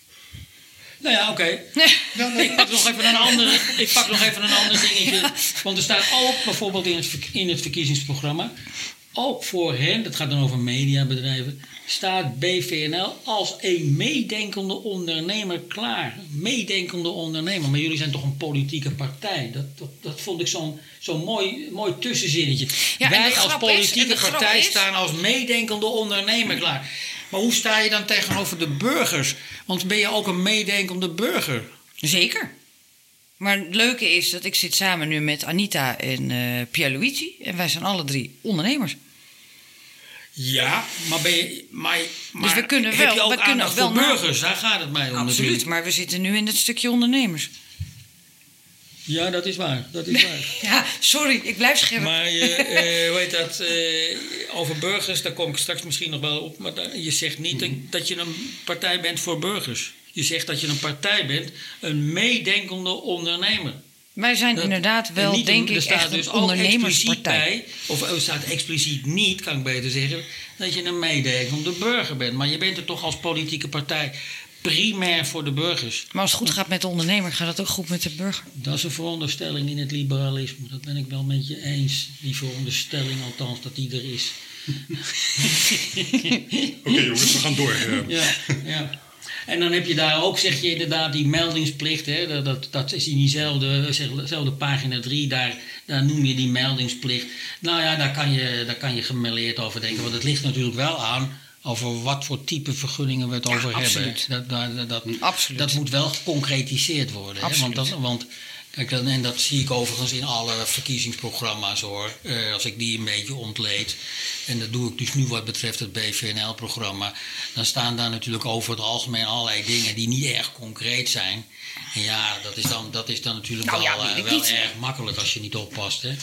Nou ja, oké. Ik pak nog even een ander, ik pak nog even een ander dingetje. Want er staat ook bijvoorbeeld in het, verk- in het verkiezingsprogramma, ook voor hen, dat gaat dan over mediabedrijven, staat B V N L als een meedenkende ondernemer klaar. Meedenkende ondernemer. Maar jullie zijn toch een politieke partij? Dat, dat, dat vond ik zo'n zo'n mooi, mooi tussenzinnetje. Ja, en Wij de als grap is- en politieke de grap partij is- staan als meedenkende ondernemer klaar. Maar hoe sta je dan tegenover de burgers? Want ben je ook een meedenkende burger? Zeker. Maar het leuke is dat ik zit samen nu met Anita en eh Pierluigi. En wij zijn alle drie ondernemers. Ja, maar ben je. Maar, maar we kunnen heb wel- je ook we kunnen aandacht wel voor na- burgers? Daar gaat het mij om. Absoluut. natuurlijk. Maar we zitten nu in het stukje ondernemers. Ja, dat is waar. Dat is waar. Ja, sorry, ik blijf scherp. Maar je, eh, hoe heet dat? eh, over burgers, daar kom ik straks misschien nog wel op. Maar daar- je zegt niet dat, dat je een partij bent voor burgers. Je zegt dat je een partij bent, een meedenkende ondernemer. Wij zijn Dat- inderdaad en wel, niet denk er ik, staat echt dus een ook expliciet ondernemerspartij. bij, of er staat expliciet niet, kan ik beter zeggen, dat je een meedenkende burger bent. Maar je bent er toch als politieke partij primair voor de burgers. Maar als het goed gaat met de ondernemer, gaat het ook goed met de burger. Dat is een veronderstelling in het liberalisme. Dat ben ik wel met je eens. Die veronderstelling althans, dat die er is. Oké jongens, we gaan door. eh. Ja, ja. En dan heb je daar ook, zeg je inderdaad, die meldingsplicht. Hè, dat, dat, dat is in diezelfde, zeg, dezelfde pagina drie, daar, daar noem je die meldingsplicht. Nou ja, daar kan je, daar kan je gemêleerd over denken. Want het ligt natuurlijk wel aan over wat voor type vergunningen we het Ja, over absoluut. hebben. Dat, dat, dat, Absoluut. dat moet wel geconcretiseerd worden. Hè, want, Absoluut. dat, want kijk, dan- en dat zie ik overigens in alle verkiezingsprogramma's hoor. Eh, als ik die een beetje ontleed. En dat doe ik dus nu wat betreft het B V N L-programma. Dan staan daar natuurlijk over het algemeen allerlei dingen die niet erg concreet zijn. En ja, dat is dan, dat is dan natuurlijk Nou ja, wel, weet eh, ik wel niet. erg makkelijk als je niet oppast. Hè?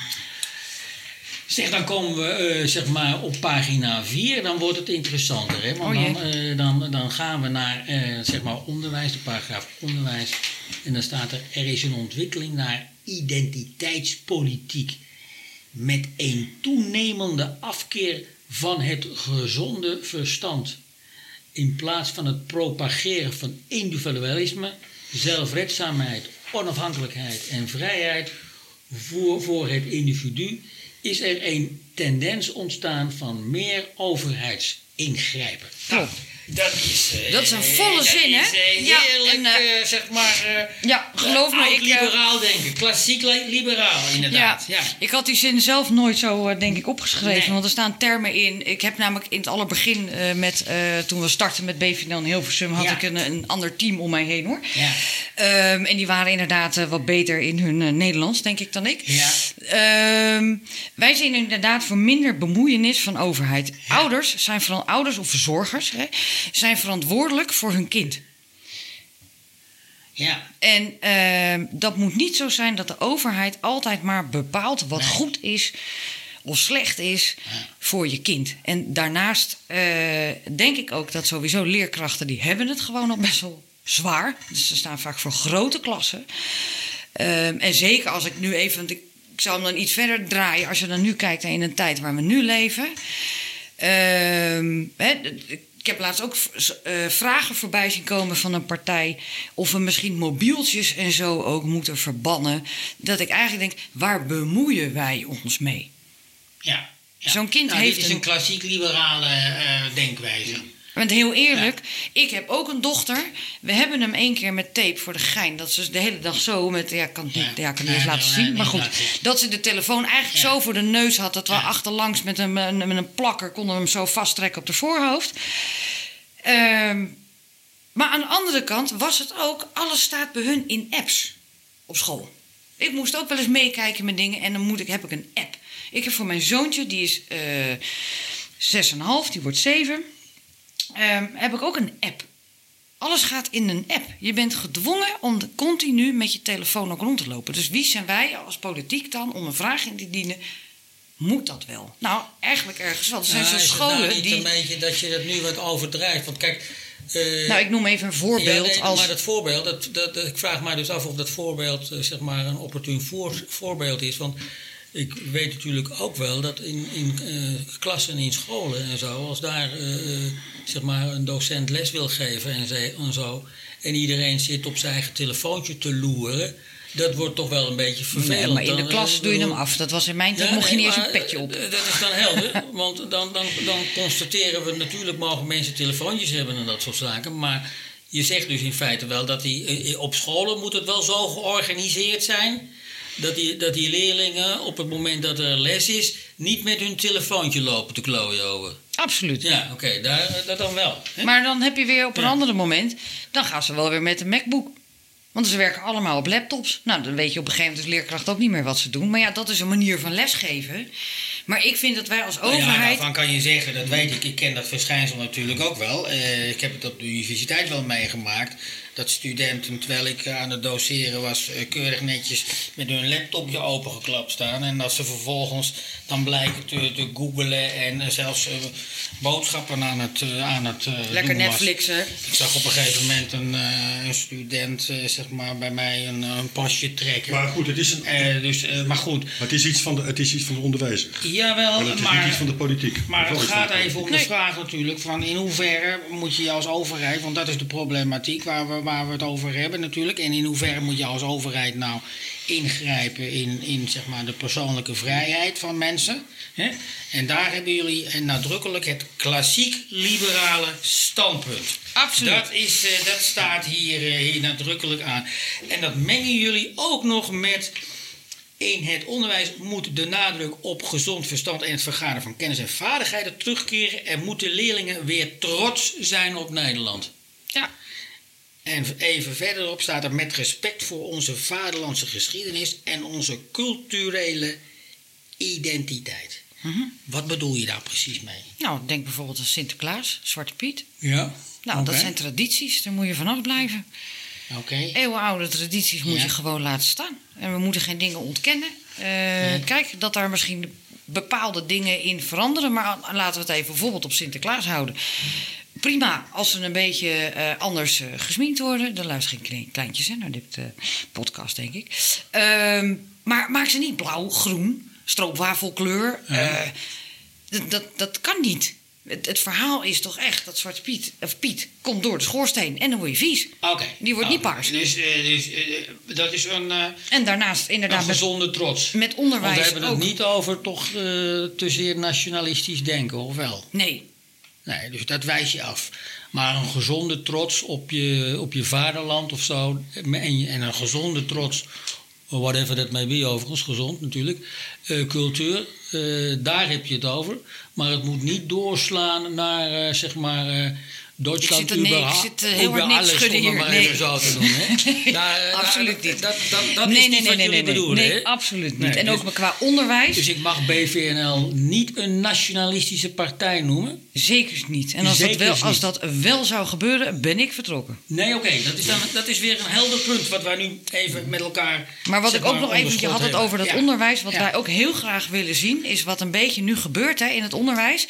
Zeg, dan komen we eh, zeg maar op pagina vier, dan wordt het interessanter. Hè? Want Oh jee. dan, eh, dan, dan gaan we naar eh, zeg maar onderwijs, de paragraaf onderwijs. En dan staat er, er is een ontwikkeling naar identiteitspolitiek. Met een toenemende afkeer van het gezonde verstand. In plaats van het propageren van individualisme, zelfredzaamheid, onafhankelijkheid en vrijheid voor, voor het individu, is er een tendens ontstaan van meer overheidsingrijpen. Nou, dat is, eh, Dat is een volle dat zin, hè? is, eh, Ja, heerlijk, en, eh, eh, zeg maar. eh, Ja, geloof me, ik... eh, liberaal denken, klassiek li- liberaal Ja, inderdaad. Ja. ik had die zin zelf nooit zo, eh, denk ik, opgeschreven. Nee. Want er staan termen in. Ik heb namelijk in het allerbegin, eh, met, eh, toen we startten met B V N L in Hilversum, had Ja. ik een, een ander team om mij heen, hoor. Ja. Ehm, en die waren inderdaad eh, wat beter in hun eh, Nederlands, denk ik, dan ik. Ja. Ehm, wij zijn inderdaad voor minder bemoeienis van overheid. Ouders zijn vooral ouders of verzorgers, hè, zijn verantwoordelijk voor hun kind. Ja. En ehm, dat moet niet zo zijn dat de overheid altijd maar bepaalt wat Nee. goed is of slecht is voor je kind. En daarnaast eh, denk ik ook dat sowieso leerkrachten, die hebben het gewoon al best wel zwaar. Dus ze staan vaak voor grote klassen. Ehm, en zeker als ik nu even, want ik, ik zou hem dan iets verder draaien, als je dan nu kijkt naar in een tijd waar we nu leven. Ehm, hè, d- d- Ik heb laatst ook uh, vragen voorbij zien komen van een partij... of we misschien mobieltjes en zo ook moeten verbannen. Dat ik eigenlijk denk, waar bemoeien wij ons mee? Ja. ja. Zo'n kind nou, heeft dit is een, een klassiek liberale uh, denkwijze. Want heel eerlijk, ja. ik heb ook een dochter. We hebben hem één keer met tape voor de gein. Dat ze de hele dag zo met... Ja, ik kan het niet, ja. Ja, kan niet eens laten nee, zien. Nee, maar goed, dat ze de telefoon eigenlijk ja. zo voor de neus had... dat we ja. achterlangs met een, met een plakker... konden we hem zo vasttrekken op de voorhoofd. Um, maar aan de andere kant was het ook... alles staat bij hun in apps op school. Ik moest ook wel eens meekijken met dingen... en dan moet ik, heb ik een app. Ik heb voor mijn zoontje, die is uh, zes en een half, die wordt zeven... Um, heb ik ook een app. Alles gaat in een app. Je bent gedwongen om de, continu met je telefoon ook rond te lopen. Dus wie zijn wij als politiek dan om een vraag in te dienen? Moet dat wel? Nou, eigenlijk ergens wel. Er zijn nou, zo scholen nou niet die... een beetje dat je dat nu wat overdrijft. Want kijk... Uh, nou, ik noem even een voorbeeld. Ja, nee, als... Maar dat voorbeeld, dat, dat, dat, ik vraag mij dus af of dat voorbeeld uh, zeg maar een opportun voor, voorbeeld is. Want ik weet natuurlijk ook wel dat in, in uh, klassen en in scholen en zo... als daar uh, zeg maar een docent les wil geven en, ze, en zo... en iedereen zit op zijn eigen telefoontje te loeren... dat wordt toch wel een beetje vervelend. Nee, maar in de dan, klas uh, doe je hem af. Dat was in mijn tijd, ja, mocht nee, je niet eens een petje op. Dat is dan helder, want dan, dan, dan constateren we... natuurlijk mogen mensen telefoontjes hebben en dat soort zaken... maar je zegt dus in feite wel dat die, op scholen moet het wel zo georganiseerd zijn... Dat die, dat die leerlingen op het moment dat er les is... niet met hun telefoontje lopen te klooien. Absoluut. Ja, oké, okay, daar dat dan wel. Hè? Maar dan heb je weer op een ja. ander moment... dan gaan ze wel weer met een MacBook. Want ze werken allemaal op laptops. Nou, dan weet je op een gegeven moment als leerkracht ook niet meer wat ze doen. Maar ja, dat is een manier van lesgeven. Maar ik vind dat wij als overheid... Nou ja, daarvan kan je zeggen, dat weet ik. Ik ken dat verschijnsel natuurlijk ook wel. Uh, ik heb het op de universiteit wel meegemaakt... dat studenten, terwijl ik aan het doseren was... Uh, keurig netjes met hun laptopje opengeklapt staan... en dat ze vervolgens dan blijken te, te googlen... en uh, zelfs uh, boodschappen aan het, uh, aan het uh, Lekker doen was. Netflixen. Ik zag op een gegeven moment een, uh, een student uh, zeg maar bij mij een, een pasje trekken. Maar goed, het is, een, uh, dus, uh, maar goed. Maar het is iets van de, het is iets van de onderwijzer. Jawel, en het is maar... niet iets van de politiek. Maar het gaat even om de nee. vraag natuurlijk van in hoeverre moet je als overheid, want dat is de problematiek waar we, waar we het over hebben natuurlijk. En in hoeverre moet je als overheid nou ingrijpen in, in zeg maar de persoonlijke vrijheid van mensen. Hè? En daar hebben jullie nadrukkelijk het klassiek liberale standpunt. Absoluut. Dat, is, uh, dat staat hier, uh, hier nadrukkelijk aan. En dat mengen jullie ook nog met... In het onderwijs moet de nadruk op gezond verstand en het vergaren van kennis en vaardigheden terugkeren. En moeten leerlingen weer trots zijn op Nederland. Ja. En even verderop staat er met respect voor onze vaderlandse geschiedenis en onze culturele identiteit. Mm-hmm. Wat bedoel je daar precies mee? Nou, denk bijvoorbeeld aan Sinterklaas, Zwarte Piet. Ja. Nou, okay. dat zijn tradities, daar moet je vanaf blijven. Okay. Eeuwenoude tradities moet ja. je gewoon laten staan. En we moeten geen dingen ontkennen. Uh, nee. Kijk, dat daar misschien bepaalde dingen in veranderen. Maar laten we het even bijvoorbeeld op Sinterklaas houden. Prima, als ze een beetje uh, anders uh, gesminkt worden. Dan luisteren geen kleintjes hè, naar dit uh, podcast, denk ik. Uh, maar maak ze niet blauw, groen, stroopwafelkleur. Ja. Uh, dat, dat, dat kan niet. Het, het verhaal is toch echt dat Zwarte Piet, of Piet komt door de schoorsteen en dan word je vies. Okay. Die wordt oh, niet paars. Dus, uh, dus uh, dat is een, uh, en daarnaast inderdaad een gezonde met, trots. Met onderwijs. Want we hebben ook. het niet over toch uh, te zeer nationalistisch denken, of wel? Nee. Nee, dus dat wijs je af. Maar een gezonde trots op je, op je vaderland of zo. En, je, en een gezonde trots, whatever that may be overigens, gezond natuurlijk. Uh, cultuur, uh, daar heb je het over. Maar het moet niet doorslaan naar, uh, zeg maar... Uh, Duitsland ik zit, nee, ik zit uh, heel hard niks schudden hier. Maar nee. even zo te doen, hè? Daar, absoluut niet. Dat, dat, dat nee, is nee, niet nee, wat nee, jullie nee, bedoelen, nee, hè? absoluut niet. Nee, en dus, ook qua onderwijs. Dus ik mag B V N L niet een nationalistische partij noemen? Zeker niet. En als, dat wel, als dat wel zou gebeuren, ben ik vertrokken. Nee, oké. Okay. Dat is dan dat is weer een helder punt wat wij nu even met elkaar... Maar wat ik ook nog even... Je had het over dat ja. onderwijs. Wat ja. wij ook heel graag willen zien, is wat een beetje nu gebeurt hè, in het onderwijs.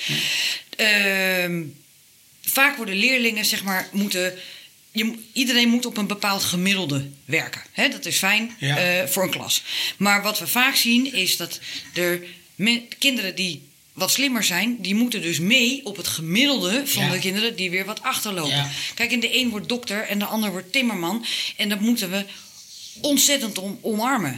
Ja. Uh, Vaak worden leerlingen, zeg maar, moeten... Je, iedereen moet op een bepaald gemiddelde werken. Hè, dat is fijn ja. uh, voor een klas. Maar wat we vaak zien is dat er me, kinderen die wat slimmer zijn, die moeten dus mee op het gemiddelde van Ja. de kinderen die weer wat achterlopen. Ja. Kijk, en de een wordt dokter en de ander wordt timmerman. En dat moeten we ontzettend om, omarmen.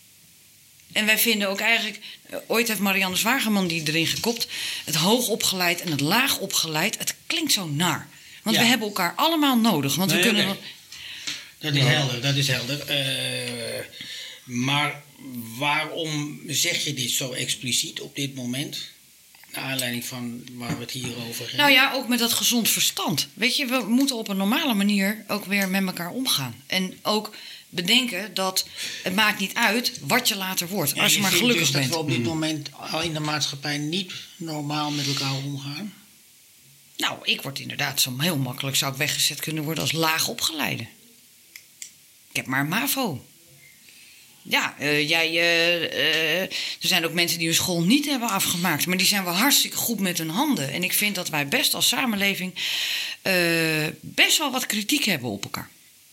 En wij vinden ook eigenlijk... Uh, ooit heeft Marianne Zwageman die erin gekopt... het hoog opgeleid en het laag opgeleid. Het klinkt zo naar. Want Ja. we hebben elkaar allemaal nodig. Want Nee, we kunnen... oké. Dat is helder, dat is helder. Uh, maar waarom zeg je dit zo expliciet op dit moment? Naar aanleiding van waar we het hier over hebben. Nou ja, ook met dat gezond verstand. Weet je, we moeten op een normale manier ook weer met elkaar omgaan. En ook bedenken dat het maakt niet uit wat je later wordt. Ja, als je, maar vindt gelukkig dus bent. dat we op dit moment al in de maatschappij niet normaal met elkaar omgaan? Nou, ik word inderdaad zo heel makkelijk... zou ik weggezet kunnen worden als laag opgeleide. Ik heb maar een MAVO. Ja, uh, jij, uh, uh, er zijn ook mensen die hun school niet hebben afgemaakt. Maar die zijn wel hartstikke goed met hun handen. En ik vind dat wij best als samenleving... Uh, best wel wat kritiek hebben op elkaar.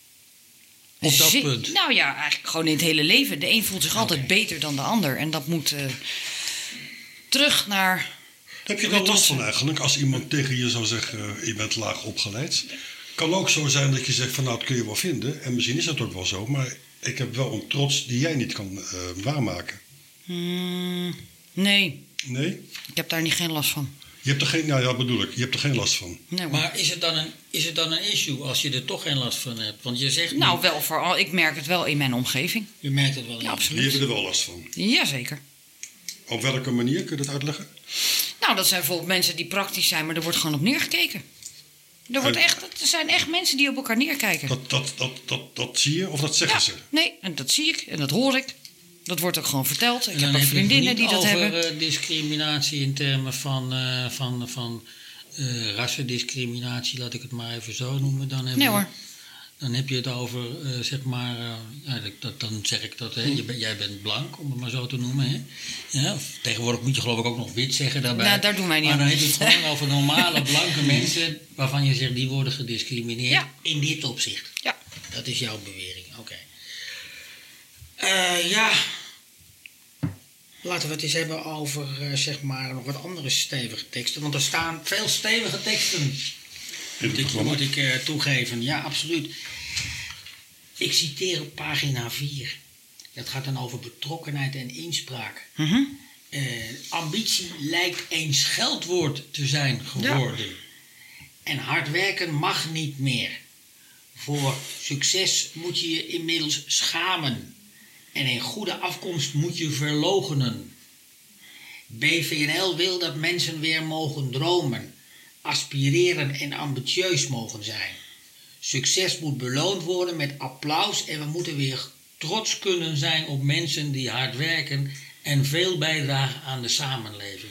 Op dat Zin- punt? Nou ja, eigenlijk gewoon in het hele leven. De een voelt zich altijd beter dan de ander. En dat moet uh, terug naar... Heb je daar last van eigenlijk als iemand tegen je zou zeggen, uh, je bent laag opgeleid? Kan ook zo zijn dat je zegt van nou, dat kun je wel vinden. En misschien is dat ook wel zo, maar ik heb wel een trots die jij niet kan uh, waarmaken. Hmm, nee, Nee? ik heb daar niet geen last van. Je hebt er geen, nou ja, bedoel ik, je hebt er geen last van. Nee, hoor. Maar is het, dan een, is het dan een issue als je er toch geen last van hebt? Want je zegt Nou, nu- wel vooral. Ik merk het wel in mijn omgeving. U merkt het wel. Ja, in. Die absoluut. hebben er wel last van. Jazeker. Op welke manier, kun je dat uitleggen? Nou, dat zijn bijvoorbeeld mensen die praktisch zijn, maar er wordt gewoon op neergekeken. Er, wordt En- echt, er zijn echt mensen die op elkaar neerkijken. Dat, dat, dat, dat, dat zie je of dat zeggen ja, ze? nee, en dat zie ik en dat hoor ik. Dat wordt ook gewoon verteld. Ik En heb dan ook heb je het vriendinnen niet die dat over, hebben. eh, discriminatie in termen van, eh, van, van eh, rassendiscriminatie, laat ik het maar even zo noemen. Dan heb Nee je, hoor. Dan heb je het over, eh, zeg maar, uh, ja, dat, dan zeg ik dat, hè, je ben, jij bent blank, om het maar zo te noemen. Hè? Ja, of tegenwoordig moet je geloof ik ook nog wit zeggen daarbij. Nou, daar doen wij niet Maar dan aan. heb je het gewoon over normale blanke mensen waarvan je zegt, die worden gediscrimineerd Ja. in dit opzicht. Ja. Dat is jouw bewering, oké. Uh, ja, laten we het eens hebben over, uh, zeg maar, nog wat andere stevige teksten. Want er staan veel stevige teksten. In het Moet ik, programma? moet ik uh, toegeven, ja, absoluut. Ik citeer op pagina vier. Dat gaat dan over betrokkenheid en inspraak. Mhm. Uh, ambitie lijkt een scheldwoord te zijn geworden. Ja. En hard werken mag niet meer. Voor succes moet je je inmiddels schamen. En een goede afkomst moet je verloochenen. B V N L wil dat mensen weer mogen dromen, aspireren en ambitieus mogen zijn. Succes moet beloond worden met applaus en we moeten weer trots kunnen zijn op mensen die hard werken en veel bijdragen aan de samenleving.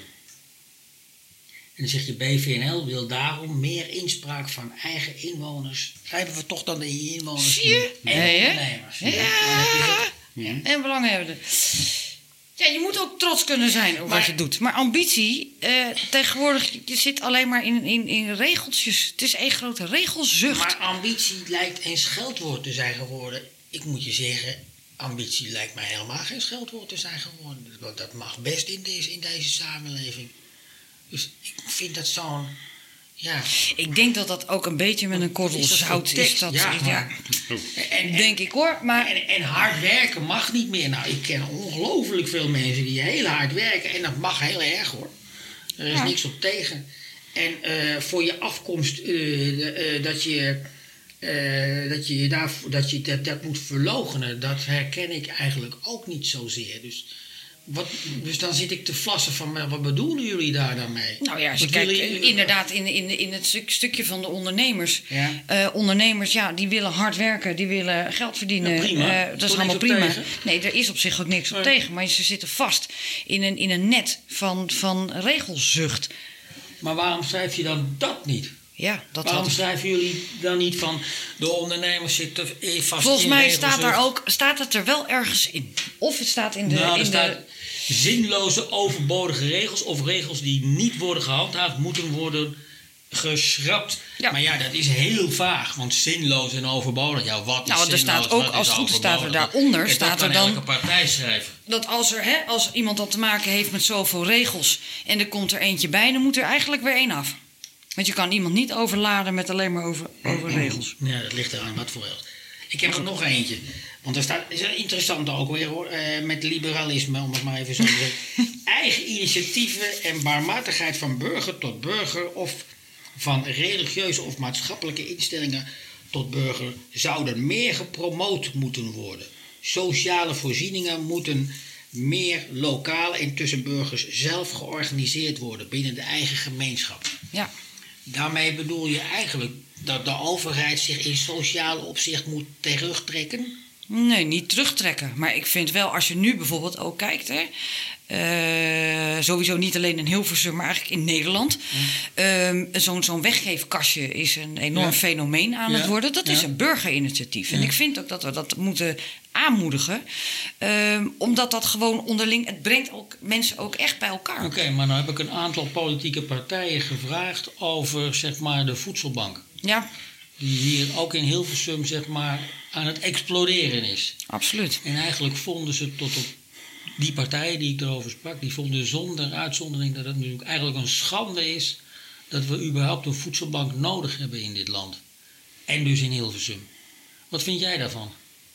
En dan zeg je, B V N L wil daarom meer inspraak van eigen inwoners. Schrijven we toch dan de inwoners Zie je? en Nee, hè? ondernemers. Ja. Ja. En belanghebbenden. Ja, je moet ook trots kunnen zijn op Maar- wat je doet. Maar ambitie, eh, tegenwoordig, je zit alleen maar in, in, in regeltjes. Het is één grote regelzucht. Maar ambitie lijkt een scheldwoord te zijn geworden. Ik moet je zeggen, ambitie lijkt mij helemaal geen scheldwoord te zijn geworden. Want dat mag best in deze, in deze samenleving. Dus ik vind dat zo'n... Ja, Ik denk dat dat ook een beetje met een korrel Is dat voor zout is. tekst? Dat, Ja, ja, maar- en, en, denk ik hoor. Maar en, en hard werken mag niet meer. Nou, ik ken ongelooflijk veel mensen die heel hard werken. En dat mag heel erg hoor. Er is Ja. niks op tegen. En eh, voor je afkomst, eh, de, eh, dat je, eh, dat, je daar, dat, je dat, dat moet verloochenen, dat herken ik eigenlijk ook niet zozeer. Dus, wat, dus dan zit ik te vlassen van, eh, wat bedoelen jullie daar dan mee? nou ja, als je Wat kijkt, willen jullie- inderdaad, in, in, in het stuk, stukje van de ondernemers. Ja. Eh, ondernemers, ja, die willen hard werken, die willen geld verdienen. Ja, prima. Eh, Is dat is toch allemaal niks op prima. tegen? Nee, er is op zich ook niks op Nee. tegen. Maar ze zitten vast in een, in een net van, van regelzucht. Maar waarom schrijf je dan dat niet? Ja, dat Waarom had... schrijven jullie dan niet van de ondernemers zitten eh, vast Volgens in mij staat, daar regelzucht? ook, staat het er wel ergens in. Of het staat in de... Nou, er in staat de zinloze overbodige regels of regels die niet worden gehandhaafd moeten worden geschrapt. Ja. Maar ja, dat is heel vaag, want zinloos en overbodig. Ja, wat is Nou, er zinloos, staat ook, wat als is het goed is, staat er overbodig? daaronder, Kijk, staat dat er kan dan elke partij schrijven. dat als, er, hè, als iemand dat te maken heeft met zoveel regels en er komt er eentje bij, dan moet er eigenlijk weer één af. Want je kan iemand niet overladen met alleen maar over, over regels. Ja, dat ligt eraan wat voor regels. Ik heb er nog eentje. Want er staat, is een interessante ook weer hoor, eh, met liberalisme, om het maar even zo te zeggen. Eigen initiatieven en barmhartigheid van burger tot burger of van religieuze of maatschappelijke instellingen tot burger zouden meer gepromoot moeten worden. Sociale voorzieningen moeten meer lokaal en tussen burgers zelf georganiseerd worden binnen de eigen gemeenschap. Ja. Daarmee bedoel je eigenlijk dat de overheid zich in sociaal opzicht moet terugtrekken? Nee, niet terugtrekken. Maar ik vind wel, als je nu bijvoorbeeld ook kijkt, hè, uh, sowieso niet alleen in Hilversum, maar eigenlijk in Nederland. Mm. Um, zo'n, zo'n weggeefkastje is een enorm ja. fenomeen aan ja. het worden. Dat ja. is een burgerinitiatief. Ja. En ik vind ook dat we dat moeten aanmoedigen. Um, omdat dat gewoon onderling, het brengt ook mensen ook echt bij elkaar. Oké, okay, maar nou heb ik een aantal politieke partijen gevraagd over, zeg maar, de voedselbank. Ja. Die hier ook in Hilversum, zeg maar, aan het exploderen is. Absoluut. En eigenlijk vonden ze tot op die partijen die ik erover sprak, die vonden zonder uitzondering dat het natuurlijk eigenlijk een schande is dat we überhaupt een voedselbank nodig hebben in dit land. En dus in Hilversum. Wat vind jij daarvan?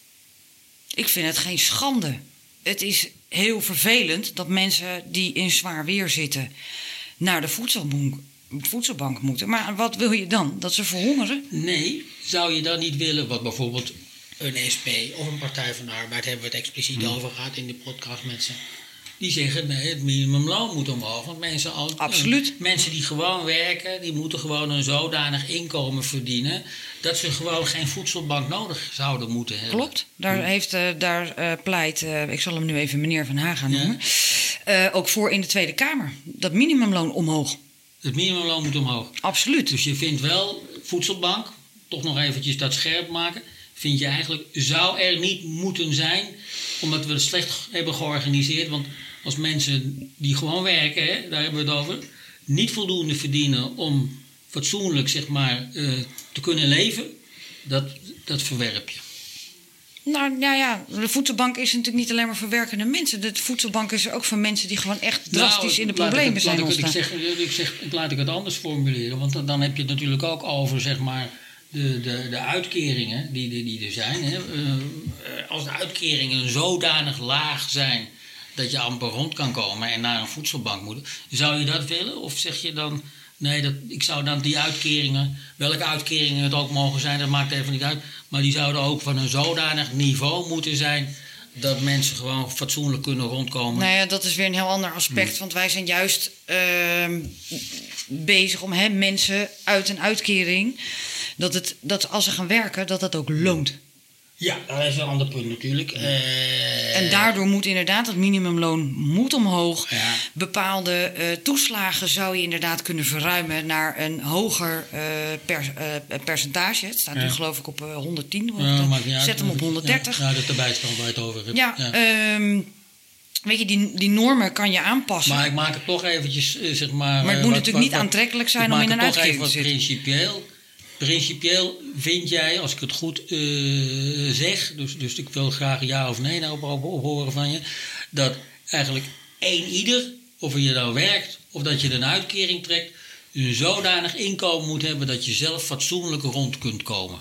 Ik vind het geen schande. Het is heel vervelend dat mensen die in zwaar weer zitten naar de voedselbank, voedselbank moeten. Maar wat wil je dan? Dat ze verhongeren? Nee, zou je dan niet willen, wat bijvoorbeeld een S P of een Partij van de Arbeid, hebben we het expliciet hmm. over gehad in de podcast met ze. Die zeggen, nee, het minimumloon moet omhoog. Want mensen, al, Absoluut. Uh, mensen die gewoon werken, die moeten gewoon een zodanig inkomen verdienen dat ze gewoon geen voedselbank nodig zouden moeten hebben. Klopt. Daar, hmm. heeft, uh, daar uh, pleit, uh, ik zal hem nu even meneer Van Haga noemen, ja. uh, ook voor in de Tweede Kamer. Dat minimumloon omhoog. Het minimumloon moet omhoog. Absoluut. Dus je vindt wel, voedselbank, toch nog eventjes dat scherp maken, vind je eigenlijk, zou er niet moeten zijn, omdat we het slecht hebben georganiseerd. Want als mensen die gewoon werken, hè, daar hebben we het over, niet voldoende verdienen om fatsoenlijk, zeg maar, uh, te kunnen leven, dat, dat verwerp je. Nou, nou ja, de voedselbank is natuurlijk niet alleen maar voor werkende mensen. De voedselbank is er ook voor mensen die gewoon echt drastisch nou, in de problemen het, zijn laat ontstaan. Ik, ik, zeg, ik zeg, laat ik het anders formuleren, want dan, dan heb je het natuurlijk ook over, zeg maar, de, de, de uitkeringen die, die, die er zijn. Hè. Uh, als de uitkeringen zodanig laag zijn dat je amper rond kan komen en naar een voedselbank moet, zou je dat willen? Of zeg je dan, nee, dat, ik zou dan die uitkeringen, welke uitkeringen het ook mogen zijn, dat maakt even niet uit, maar die zouden ook van een zodanig niveau moeten zijn dat mensen gewoon fatsoenlijk kunnen rondkomen. Nou ja, dat is weer een heel ander aspect. Hmm. Want wij zijn juist uh, bezig om hè, mensen uit een uitkering, dat, het, dat als ze gaan werken, dat dat ook loont. Ja, dat is een ander punt natuurlijk. Uh, en daardoor moet inderdaad het minimumloon moet omhoog. Ja. Bepaalde uh, toeslagen zou je inderdaad kunnen verruimen naar een hoger uh, per, uh, percentage. Het staat ja. nu geloof ik op uh, honderdtien. Ja, zet uit. hem op honderddertig. Ja, ja, dat is de bijstand waar je het over hebt. Ja, ja. Um, weet je, die, die normen kan je aanpassen. Maar ik maak het toch eventjes, uh, zeg maar... Maar het uh, moet wat, natuurlijk wat, niet wat, aantrekkelijk zijn om in een uitkering te zitten. Principieel, principieel vind jij, als ik het goed uh, zeg, dus, dus ik wil graag een ja of nee daarop op, op horen van je, dat eigenlijk één ieder, of je nou werkt of dat je een uitkering trekt, een zodanig inkomen moet hebben dat je zelf fatsoenlijk rond kunt komen.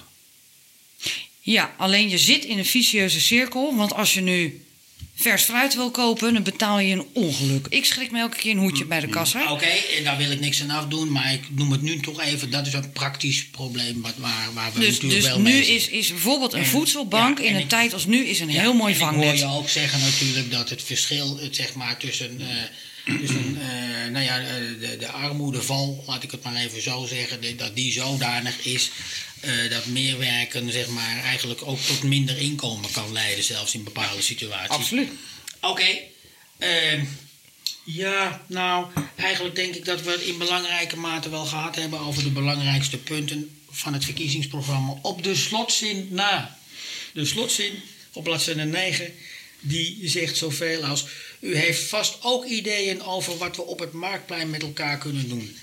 Ja, alleen je zit in een vicieuze cirkel, want als je nu vers fruit wil kopen, dan betaal je een ongeluk. Ik schrik me elke keer een hoedje bij de kassa. Oké, okay, en daar wil ik niks aan afdoen, maar ik noem het nu toch even, dat is een praktisch probleem wat, waar, waar we dus, natuurlijk dus wel mee Dus nu is, is bijvoorbeeld een en, voedselbank ja, in een ik, tijd als nu is een ja, heel mooi vangnet. Ik hoor je ook zeggen natuurlijk dat het verschil het, zeg maar, tussen, uh, tussen uh, nou ja, de, de armoedeval, laat ik het maar even zo zeggen, dat die zodanig is Uh, dat meer werken, zeg maar, eigenlijk ook tot minder inkomen kan leiden, zelfs in bepaalde situaties. Absoluut. Oké. Okay. Uh, ja, nou, eigenlijk denk ik dat we het in belangrijke mate wel gehad hebben over de belangrijkste punten van het verkiezingsprogramma. Op de slotzin na. De slotzin op bladzijde negen, die zegt zoveel als: u heeft vast ook ideeën over wat we op het Marktplein met elkaar kunnen doen.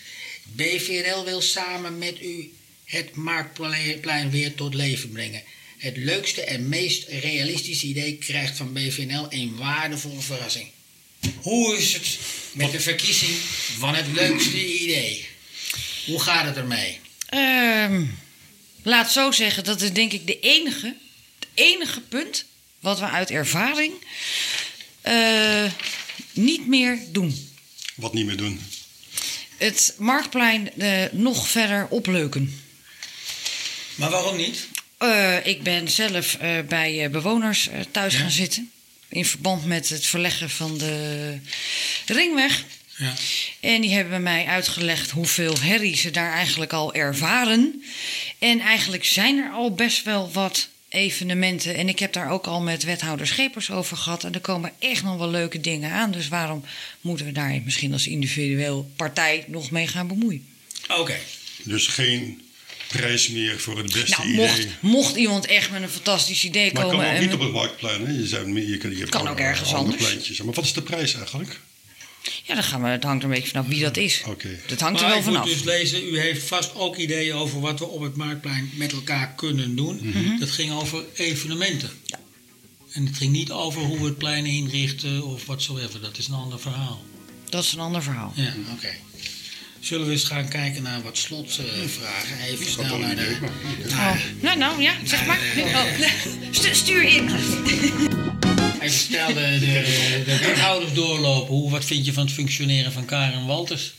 B V N L wil samen met u het Marktplein weer tot leven brengen. Het leukste en meest realistische idee krijgt van B V N L een waardevolle verrassing. Hoe is het met de verkiezing van het leukste idee? Hoe gaat het ermee? Ehm, laat zo zeggen, dat is denk ik de enige, het enige punt wat we uit ervaring uh, niet meer doen. Wat niet meer doen? Het Marktplein uh, nog verder opleuken. Maar waarom niet? Uh, ik ben zelf uh, bij uh, bewoners uh, thuis ja. gaan zitten. In verband met het verleggen van de ringweg. Ja. En die hebben mij uitgelegd hoeveel herrie ze daar eigenlijk al ervaren. En eigenlijk zijn er al best wel wat evenementen. En ik heb daar ook al met wethouder Schepers over gehad. En er komen echt nog wel leuke dingen aan. Dus waarom moeten we daar misschien als individueel partij nog mee gaan bemoeien? Oké. Okay. Dus geen prijs meer voor het beste nou, idee. Mocht, mocht iemand echt met een fantastisch idee maar komen... Maar kan ook en niet op het Marktplein. Hè? Je, zijn, je, kan, je kan ook ergens anders. Pleintjes. Maar wat is de prijs eigenlijk? Ja, dan gaan we, het hangt er een beetje vanaf wie dat is. Okay. Dat hangt maar er wel vanaf. Ik moet dus lezen, u heeft vast ook ideeën over wat we op het Marktplein met elkaar kunnen doen. Mm-hmm. Dat ging over evenementen. Ja. En het ging niet over hoe we het plein inrichten of watsoever. Dat is een ander verhaal. Dat is een ander verhaal. Ja. Oké. Okay. Zullen we eens gaan kijken naar wat slotvragen? Uh, Even snel naar de... Oh. Nou, nou, ja, zeg maar. Oh. Stuur in. Even snel de, de, de wethouders doorlopen. Hoe, wat vind je van het functioneren van Karen Walters?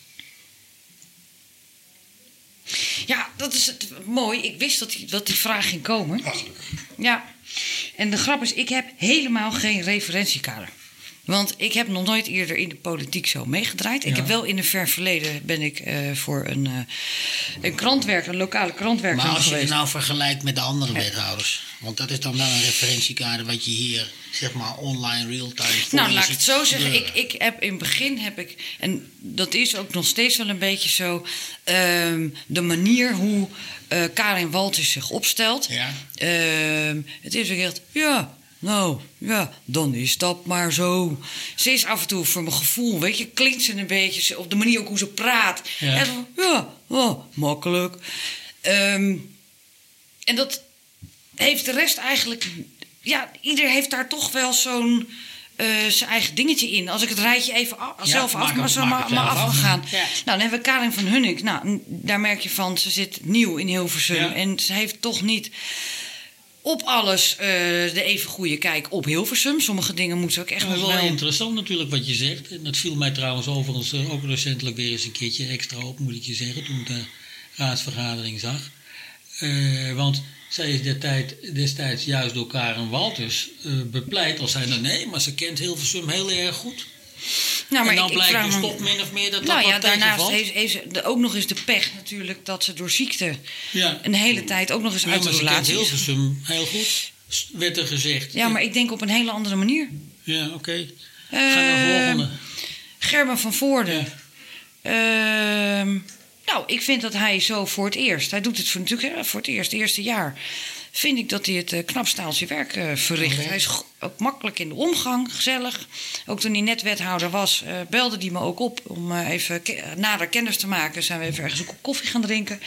Ja, dat is het mooi. Ik wist dat die, dat die vraag ging komen. Ach, gelukkig. Ja. En de grap is, ik heb helemaal geen referentiekader. Want ik heb nog nooit eerder in de politiek zo meegedraaid. Ik ja. heb wel in een ver verleden ben ik uh, voor een, uh, een krantwerker, een lokale krantwerker geweest. Maar als je geweest. het nou vergelijkt met de andere wethouders, want dat is dan wel een referentiekader wat je hier, zeg maar, online real-time voor Nou, laat ik het zo zeggen. gebeuren. Ik, ik heb in het begin heb ik, en dat is ook nog steeds wel een beetje zo, um, de manier hoe uh, Karin Walters zich opstelt. Ja. Um, het is ook echt, ja. Nou, ja, dan is dat maar zo. Ze is af en toe, voor mijn gevoel, weet je, klinkt ze een beetje op de manier ook hoe ze praat. Ja, en dan, ja oh, makkelijk. Um, en dat heeft de rest eigenlijk... Ja, ieder heeft daar toch wel zo'n uh, zijn eigen dingetje in. Als ik het rijtje even af, Ja, zelf af, maak maar het- zo maak maar, het maar zelf af af. gegaan. Ja. Nou, dan hebben we Karin van Hunnik. Nou, n- daar merk je van, ze zit nieuw in Hilversum. Ja. En ze heeft toch niet... op alles uh, de even goede kijk op Hilversum. Sommige dingen moeten ze ook echt Dat is nog wel wel... interessant natuurlijk wat je zegt. En dat viel mij trouwens overigens uh, ook recentelijk weer eens een keertje extra op, moet ik je zeggen, toen ik de raadsvergadering zag. Uh, want zij is destijds, destijds juist door Karen Walters uh, bepleit als zijnde nee, maar ze kent Hilversum heel erg goed. Nou, maar en dan ik, ik blijkt vraag dus me- toch min of meer dat Nou dat ja, wat daarnaast tegenvalt. heeft, heeft ze de- ook nog eens de pech natuurlijk... dat ze door ziekte Ja. een hele tijd ook nog eens Ja, uit de maar ze kent relatie is. Hilversum heel goed, werd er gezegd. Ja, maar ik denk op een hele andere manier. Ja, oké. Okay. Eh, Ga naar de volgende. Gerben van Voorden. Ehm, nou, ik vind dat hij zo voor het eerst... Hij doet het voor, natuurlijk hè, voor het eerst, het eerste jaar... vind ik dat hij het uh, knap staaltje werk uh, verricht. Oké. Hij is go- ook makkelijk in de omgang, gezellig. Ook toen hij net wethouder was, uh, belde hij me ook op... om uh, even ke- nader kennis te maken. Zijn we even ergens een kop koffie gaan drinken.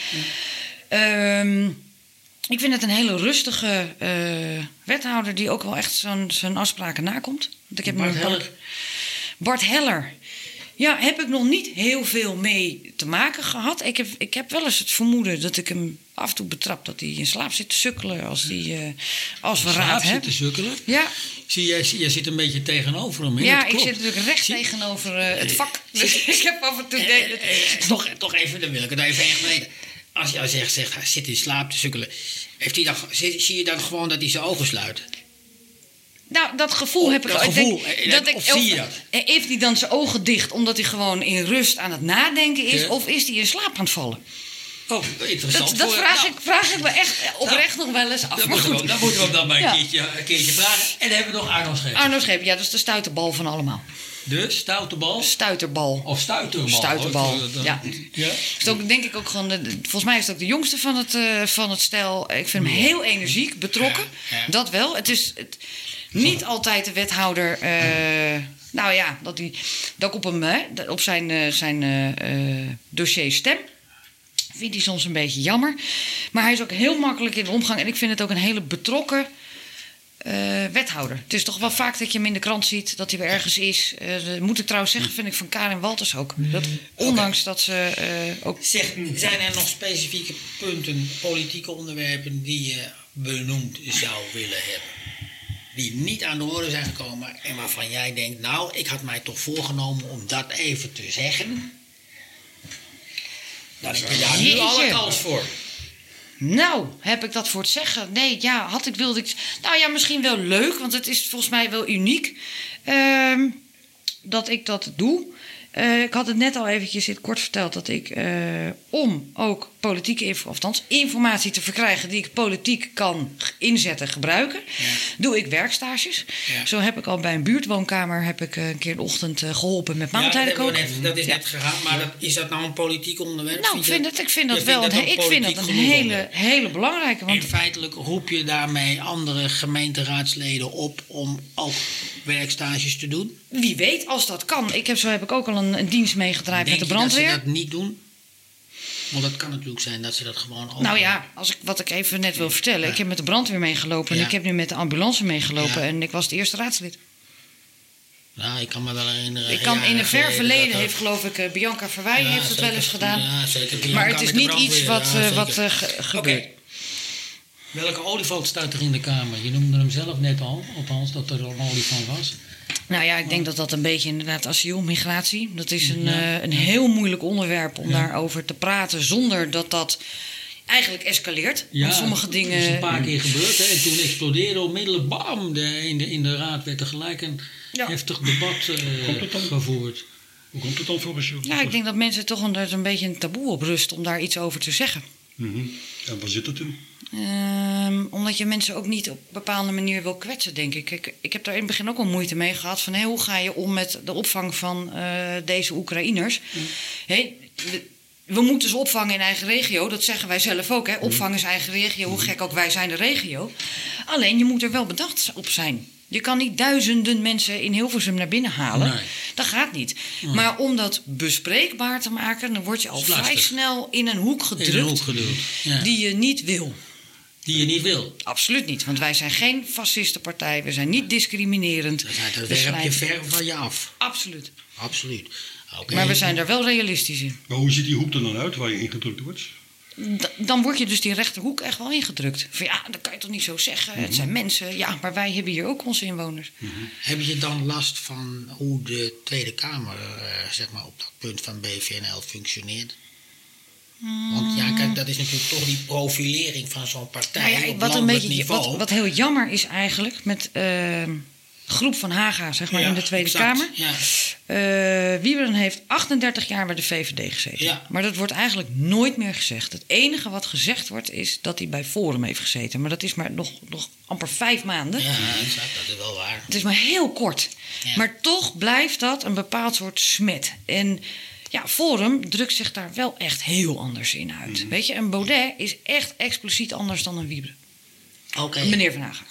Ehm, ik vind het een hele rustige uh, wethouder... die ook wel echt zo'n, zijn afspraken nakomt. Want ik heb Bart met Heller. Bart Heller. Ja, heb ik nog niet heel veel mee te maken gehad. Ik heb, ik heb wel eens het vermoeden dat ik hem af en toe betrap... dat hij in slaap zit te sukkelen als, die, uh, als we raad Slaap zit hebben. te sukkelen. Ja, Zie jij, jij zit een beetje tegenover hem. Hè? ja Dat ik klopt. zit natuurlijk recht Zie- tegenover uh, het vak. Dus ik heb af en toe... Eh, de- eh, eh, toch, toch even, dan wil ik het even echt weten. Als je al zegt, zegt, hij zit in slaap te sukkelen. Heeft hij dan, zie, zie je dan gewoon dat hij zijn ogen sluit? Nou, dat gevoel Oh, heb ik dat ook. Ik gevoel, denk eh, dat ik, of zie je dat? eh, Heeft hij dan zijn ogen dicht omdat hij gewoon in rust aan het nadenken is... Ja. of is hij in slaap aan het vallen? Oh, interessant. Dat, dat voor- vraag, nou, ik, vraag ik me echt oprecht nog wel eens af. Dat Maar moeten, we, goed, dat moeten we hem dan maar een, Ja. keertje, een keertje vragen. En dan hebben we nog Arno Scheep. Arno Scheep, ja, dat is de stuiterbal van allemaal. De stoute bal. Stuiterbal. Of stuiterbal. Stuiterbal, hoor. Dat- ja. ja. Is ook, denk ik ook gewoon, de- de- volgens mij is het ook de jongste van het, uh, van het stel. Ik vind hem heel energiek, betrokken. Ja, ja. Dat wel. Het is het, niet altijd de wethouder. Uh, nou ja, dat, die, dat ik op, hem, hè, op zijn, uh, zijn uh, uh, dossier stem. vind hij soms een beetje jammer. Maar hij is ook heel makkelijk in de omgang. En ik vind het ook een hele betrokken uh, wethouder. Het is toch wel vaak dat je hem in de krant ziet, dat hij weer ergens is. Uh, dat moet ik trouwens zeggen, vind ik van Karin Walters ook. Dat, ondanks okay. dat ze uh, ook... Zeg, zijn er nog specifieke punten, politieke onderwerpen die je benoemd zou willen hebben? Die niet aan de orde zijn gekomen en waarvan jij denkt, nou, ik had mij toch voorgenomen om dat even te zeggen. Dan heb je daar nu alle kans voor. Nou, heb ik dat voor het zeggen? Nee, ja, had ik, wilde ik... Nou ja, misschien wel leuk, want het is volgens mij wel uniek uh, dat ik dat doe. Uh, ik had het net al eventjes in het kort verteld dat ik, uh, om ook politieke info, of althans informatie te verkrijgen die ik politiek kan inzetten, gebruiken, ja. doe ik werkstages. Ja. Zo heb ik al bij een buurtwoonkamer heb ik een keer de ochtend uh, geholpen met maaltijden koken. Ja, dat, dat is net gegaan, maar dat, is dat nou een politiek onderwerp? Nou, ik vind, het, ik vind dat wel dat een, ik vind dat een hele, hele belangrijke. Want en feitelijk roep je daarmee andere gemeenteraadsleden op om ook werkstages te doen? Wie weet, als dat kan. Ik heb, zo heb ik ook al een, een dienst meegedraaid met de brandweer. Denk je dat ze dat niet doen? Want dat kan natuurlijk zijn dat ze dat gewoon... Ook nou ja, als ik, wat ik even net wil vertellen. Ja. Ik heb met de brandweer meegelopen. Ja. En ik heb nu met de ambulance meegelopen. Ja. En ik was het eerste raadslid. Nou, ik kan me wel herinneren... Ik kan in een ver verleden heeft, geloof ik, uh, Bianca Verwij ja, heeft het wel eens gedaan. Ja, zeker. Bianca maar het is niet iets wat, ja, uh, wat uh, ge- gebeurt. Okay. Welke olifant staat er in de Kamer? Je noemde hem zelf net al, althans dat er een olifant was. Nou ja, ik denk dat dat een beetje inderdaad asiel, migratie. Dat is een, ja. uh, een heel moeilijk onderwerp om ja. daarover te praten zonder dat dat eigenlijk escaleert. Ja, Want sommige dingen... dat is een paar keer gebeurd. Hè? En toen explodeerde onmiddellijk, bam, de, in, de, in de raad werd er gelijk een ja. heftig debat uh, gevoerd. Hoe komt het dan volgens jou? Ja, ik denk dat mensen toch een, een beetje een taboe op rust om daar iets over te zeggen. Mm-hmm. En waar zit dat in? Um, omdat je mensen ook niet op een bepaalde manier wil kwetsen, denk ik. Ik, ik heb daar in het begin ook al moeite mee gehad. Van, hey, hoe ga je om met de opvang van uh, deze Oekraïners? Mm. Hey, we, we moeten ze opvangen in eigen regio. Dat zeggen wij zelf ook. Hè? Opvang is eigen regio. Hoe gek ook wij zijn de regio. Alleen, je moet er wel bedacht op zijn. Je kan niet duizenden mensen in Hilversum naar binnen halen. Nee. Dat gaat niet. Nee. Maar om dat bespreekbaar te maken, dan word je al Vlastig. vrij snel in een hoek gedrukt. In een hoek gedrukt. Ja. Die je niet wil. Die je niet wil? Absoluut niet. Want wij zijn geen fascistenpartij. We zijn niet discriminerend. Dat werp je ver van je af. Absoluut. Absoluut. Okay. Maar we zijn daar wel realistisch in. Maar hoe ziet die hoek er dan uit waar je ingedrukt wordt? D- dan word je dus die rechterhoek echt wel ingedrukt. Van ja, dat kan je toch niet zo zeggen. Mm-hmm. Het zijn mensen. Ja, maar wij hebben hier ook onze inwoners. Mm-hmm. Heb je dan last van hoe de Tweede Kamer uh, zeg maar op dat punt van B V N L functioneert? Mm. Want ja, kijk, dat is natuurlijk toch die profilering van zo'n partij nou ja, op wat een beetje niveau. Wat, wat heel jammer is eigenlijk met uh, Groep van Haga, zeg maar, ja, in de Tweede exact, Kamer. Ja. Uh, Wieberen heeft achtendertig jaar bij de V V D gezeten. Ja. Maar dat wordt eigenlijk nooit meer gezegd. Het enige wat gezegd wordt is dat hij bij Forum heeft gezeten. Maar dat is maar nog, nog amper vijf maanden. Ja, exact, dat is wel waar. Het is maar heel kort. Ja. Maar toch blijft dat een bepaald soort smet. En ja, Forum drukt zich daar wel echt heel anders in uit. Mm-hmm. Weet je, een Baudet is echt expliciet anders dan een Wieberen. Okay. Meneer Van Haga.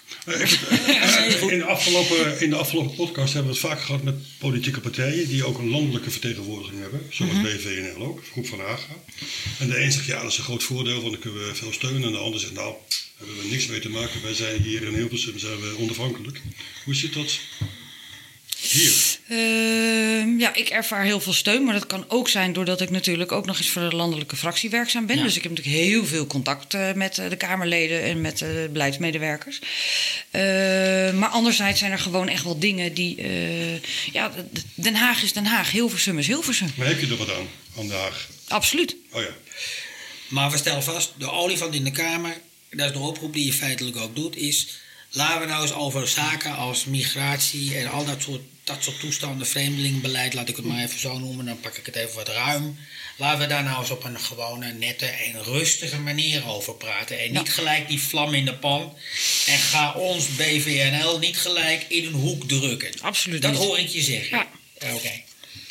In de, afgelopen, in de afgelopen podcast hebben we het vaak gehad met politieke partijen die ook een landelijke vertegenwoordiging hebben. Zoals mm-hmm. B V N L ook, Groep van Haga. En de een zegt ja, dat is een groot voordeel, want dan kunnen we veel steunen. En de ander zegt nou, daar hebben we niks mee te maken. Wij zijn hier in Hilversum zijn we onafhankelijk. Hoe zit dat hier? Uh, ja, ik ervaar heel veel steun, maar dat kan ook zijn doordat ik natuurlijk ook nog eens voor de landelijke fractie werkzaam ben. Ja. Dus ik heb natuurlijk heel veel contact uh, met uh, de Kamerleden en met uh, de beleidsmedewerkers. Uh, maar anderzijds zijn er gewoon echt wel dingen die... Uh, ja, Den Haag is Den Haag, Hilversum is Hilversum. Maar heb je er wat aan, aan Den Haag? Absoluut. Oh ja. Maar we stellen vast, de olifant in de Kamer, dat is de oproep die je feitelijk ook doet, is... Laten we nou eens over zaken als migratie en al dat soort, dat soort toestanden, vreemdelingenbeleid, laat ik het maar even zo noemen, dan pak ik het even wat ruim. Laten we daar nou eens op een gewone, nette en rustige manier over praten. En niet ja. gelijk die vlam in de pan. En ga ons B V N L niet gelijk in een hoek drukken. Absoluut Dat niet. hoor ik je zeggen. Ja. Oké. Okay.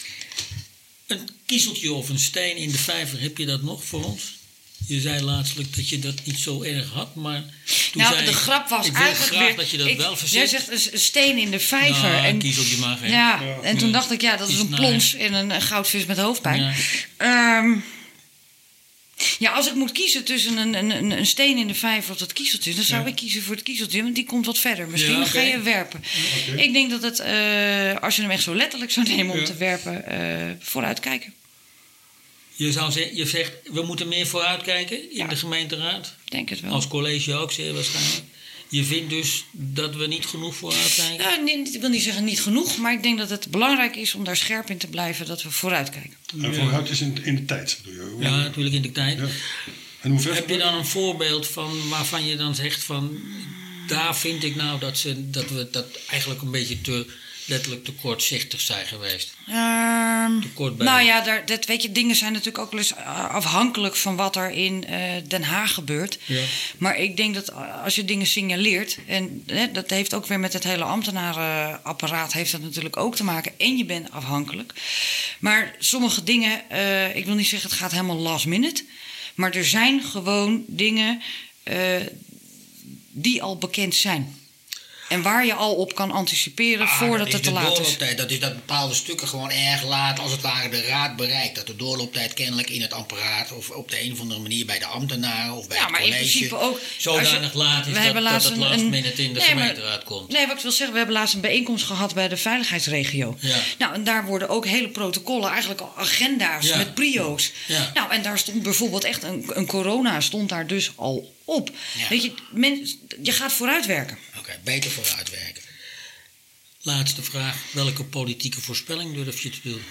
Een kiezeltje of een steen in de vijver, heb je dat nog voor ons? Je zei laatstelijk dat je dat niet zo erg had, maar toen nou, zei de grap was ik wil eigenlijk graag weer, dat je dat ik, wel verzet. Jij zegt een steen in de vijver. Ja, en kiezeltje maar geen. Ja, ja, en toen ja. dacht ik, ja, dat is een naar. plons in een, een goudvis met hoofdpijn. Ja. Um, Ja, als ik moet kiezen tussen een, een, een steen in de vijver of dat kiezeltje... dan zou Ja. ik kiezen voor het kiezeltje, want die komt wat verder. Misschien Ja, oké. ga je werpen. Oké. Ik denk dat het, uh, als je hem echt zo letterlijk zou nemen om Ja. te werpen... Uh, vooruitkijken. Je, zou ze- je zegt, we moeten meer vooruitkijken in Ja. de gemeenteraad. Denk het wel. Als college ook, zeer waarschijnlijk. Je vindt dus dat we niet genoeg vooruitkijken? Ja, nee, ik wil niet zeggen niet genoeg, maar ik denk dat het belangrijk is om daar scherp in te blijven dat we vooruitkijken. En vooruit is in, in de tijd, bedoel je? Hoe- Ja, natuurlijk in de tijd. Ja. En hoe ver Heb je dan een voorbeeld van waarvan je dan zegt van... daar vind ik nou dat, ze, dat we dat eigenlijk een beetje te letterlijk te kortzichtig zijn geweest? Ehm, Te kort bij. nou ja, daar, dat, weet je, dingen zijn natuurlijk ook wel eens afhankelijk van wat er in uh, Den Haag gebeurt. Ja. Maar ik denk dat als je dingen signaleert... en hè, dat heeft ook weer met het hele ambtenarenapparaat... heeft dat natuurlijk ook te maken. En je bent afhankelijk. Maar sommige dingen, uh, ik wil niet zeggen het gaat helemaal last minute... maar er zijn gewoon dingen uh, die al bekend zijn... En waar je al op kan anticiperen Ah, voordat dat het te de laat is. doorlooptijd. Dat is dat bepaalde stukken gewoon erg laat, als het ware, de raad bereikt. Dat de doorlooptijd kennelijk in het apparaat of op de een of andere manier bij de ambtenaren of bij Ja, het maar in college. principe ook. Zodanig laat is we dat, hebben dat laatst het een- last een- minute in de Nee, maar- gemeenteraad komt. Nee, wat ik wil zeggen, we hebben laatst een bijeenkomst gehad bij de veiligheidsregio. Ja. Nou, en daar worden ook hele protocollen, eigenlijk al agenda's Ja. met prio's. Ja. Nou, en daar stond bijvoorbeeld echt een, een corona stond daar dus al op. Ja. Weet je, men, je gaat vooruitwerken. Oké, beter vooruitwerken. Laatste vraag. Welke politieke voorspelling durf je te doen?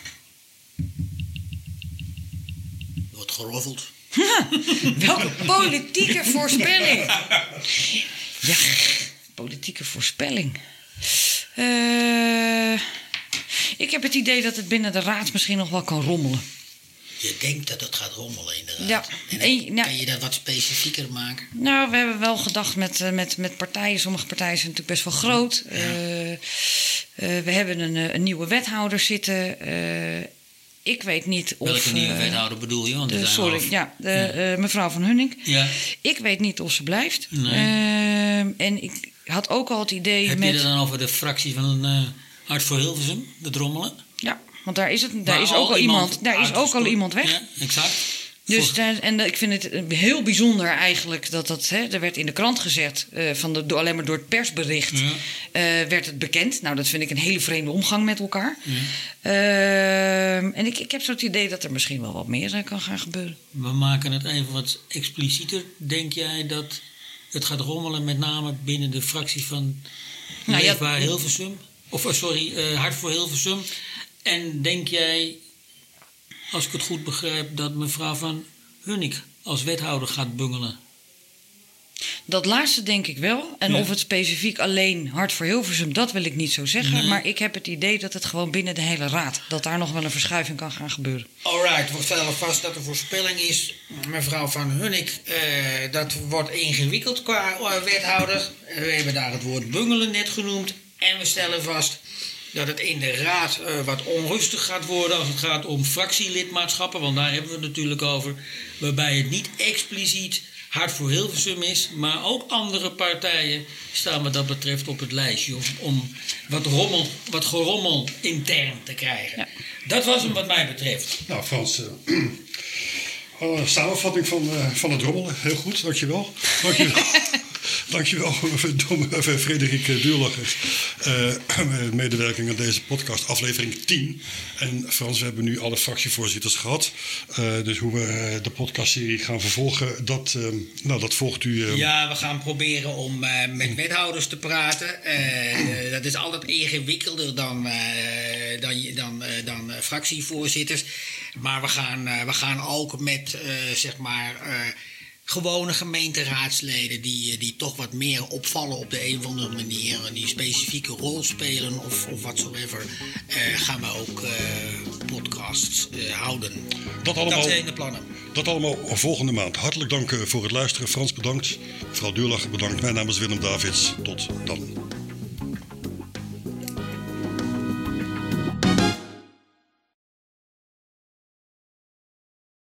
Wordt geroffeld. Welke politieke voorspelling? Ja, politieke voorspelling. Eh, ik heb het idee dat het binnen de raad misschien nog wel kan rommelen. Je denkt dat het gaat rommelen in de raad. Ja. En En- dan ja. kan je dat wat specifieker maken? Nou, we hebben wel gedacht met, eh, met, met partijen. Sommige partijen zijn natuurlijk best wel groot. Eh, eh, we hebben een, eh, een nieuwe wethouder zitten. Eh, ik weet niet of... Welke nieuwe eh, wethouder bedoel je? Want er de, zijn sorry, al- ja, de, eh, mevrouw van Hunnik. Ja. Ik weet niet of ze blijft. Nee. Eh, en ik had ook al het idee Heb met... je het dan over de fractie van uh, Hart voor Hilversum, de Drommelen? Ja, want daar is, het, daar Waar is ook al iemand, daar is ook al uitgestort- iemand weg. Ja, exact. Dus Voor- daar- en ik vind het heel bijzonder eigenlijk dat dat... Hè, er werd in de krant gezet, eh, van de, door, alleen maar door het persbericht... Ja. eh, werd het bekend. Nou, dat vind ik een hele vreemde omgang met elkaar. Ja. Ehm, en ik, ik heb zo het idee dat er misschien wel wat meer eh, kan gaan gebeuren. We maken het even wat explicieter. Denk jij dat het gaat rommelen met name binnen de fractie van Nou, ja, Leefbaar Hilversum? Of eh, sorry, eh, Hart voor Hilversum. En denk jij, als ik het goed begrijp, dat mevrouw van Hunnik als wethouder gaat bungelen? Dat laatste denk ik wel. En Ja. of het specifiek alleen Hart voor Hilversum, dat wil ik niet zo zeggen. Nee. Maar ik heb het idee dat het gewoon binnen de hele raad... dat daar nog wel een verschuiving kan gaan gebeuren. Alright, we stellen vast dat de voorspelling is, mevrouw Van Hunnik, eh, dat wordt ingewikkeld qua eh, wethouder. We hebben daar het woord bungelen net genoemd. En we stellen vast dat het in de raad eh, wat onrustig gaat worden als het gaat om fractielidmaatschappen. Want daar hebben we het natuurlijk over. Waarbij het niet expliciet Hart voor Hilversum is, maar ook andere partijen staan wat dat betreft op het lijstje om, om wat, rommel, wat gerommel intern te krijgen. Ja. Dat was hem wat mij betreft. Nou, Frans, eh, oh, samenvatting van, eh, van het rommelen. Heel goed, dankjewel. Dankjewel. Dankjewel, Frederik Duurlacher. Uh, medewerking aan deze podcast, aflevering tien. En Frans, we hebben nu alle fractievoorzitters gehad. Uh, dus hoe we de podcastserie gaan vervolgen, dat, uh, nou, dat volgt u. Uh, Ja, we gaan proberen om uh, met wethouders te praten. Uh, uh, dat is altijd ingewikkelder dan, uh, dan, dan, uh, dan uh, fractievoorzitters. Maar we gaan, uh, we gaan ook met, uh, zeg maar... Uh, gewone gemeenteraadsleden die, die toch wat meer opvallen op de een of andere manier, die een specifieke rol spelen of, of watsoever, uh, gaan we ook uh, podcasts uh, houden. Dat allemaal, dat zijn de plannen. Dat allemaal volgende maand. Hartelijk dank voor het luisteren. Frans bedankt. Mevrouw Duurlacher bedankt. Mijn naam is Willem Davids. Tot dan.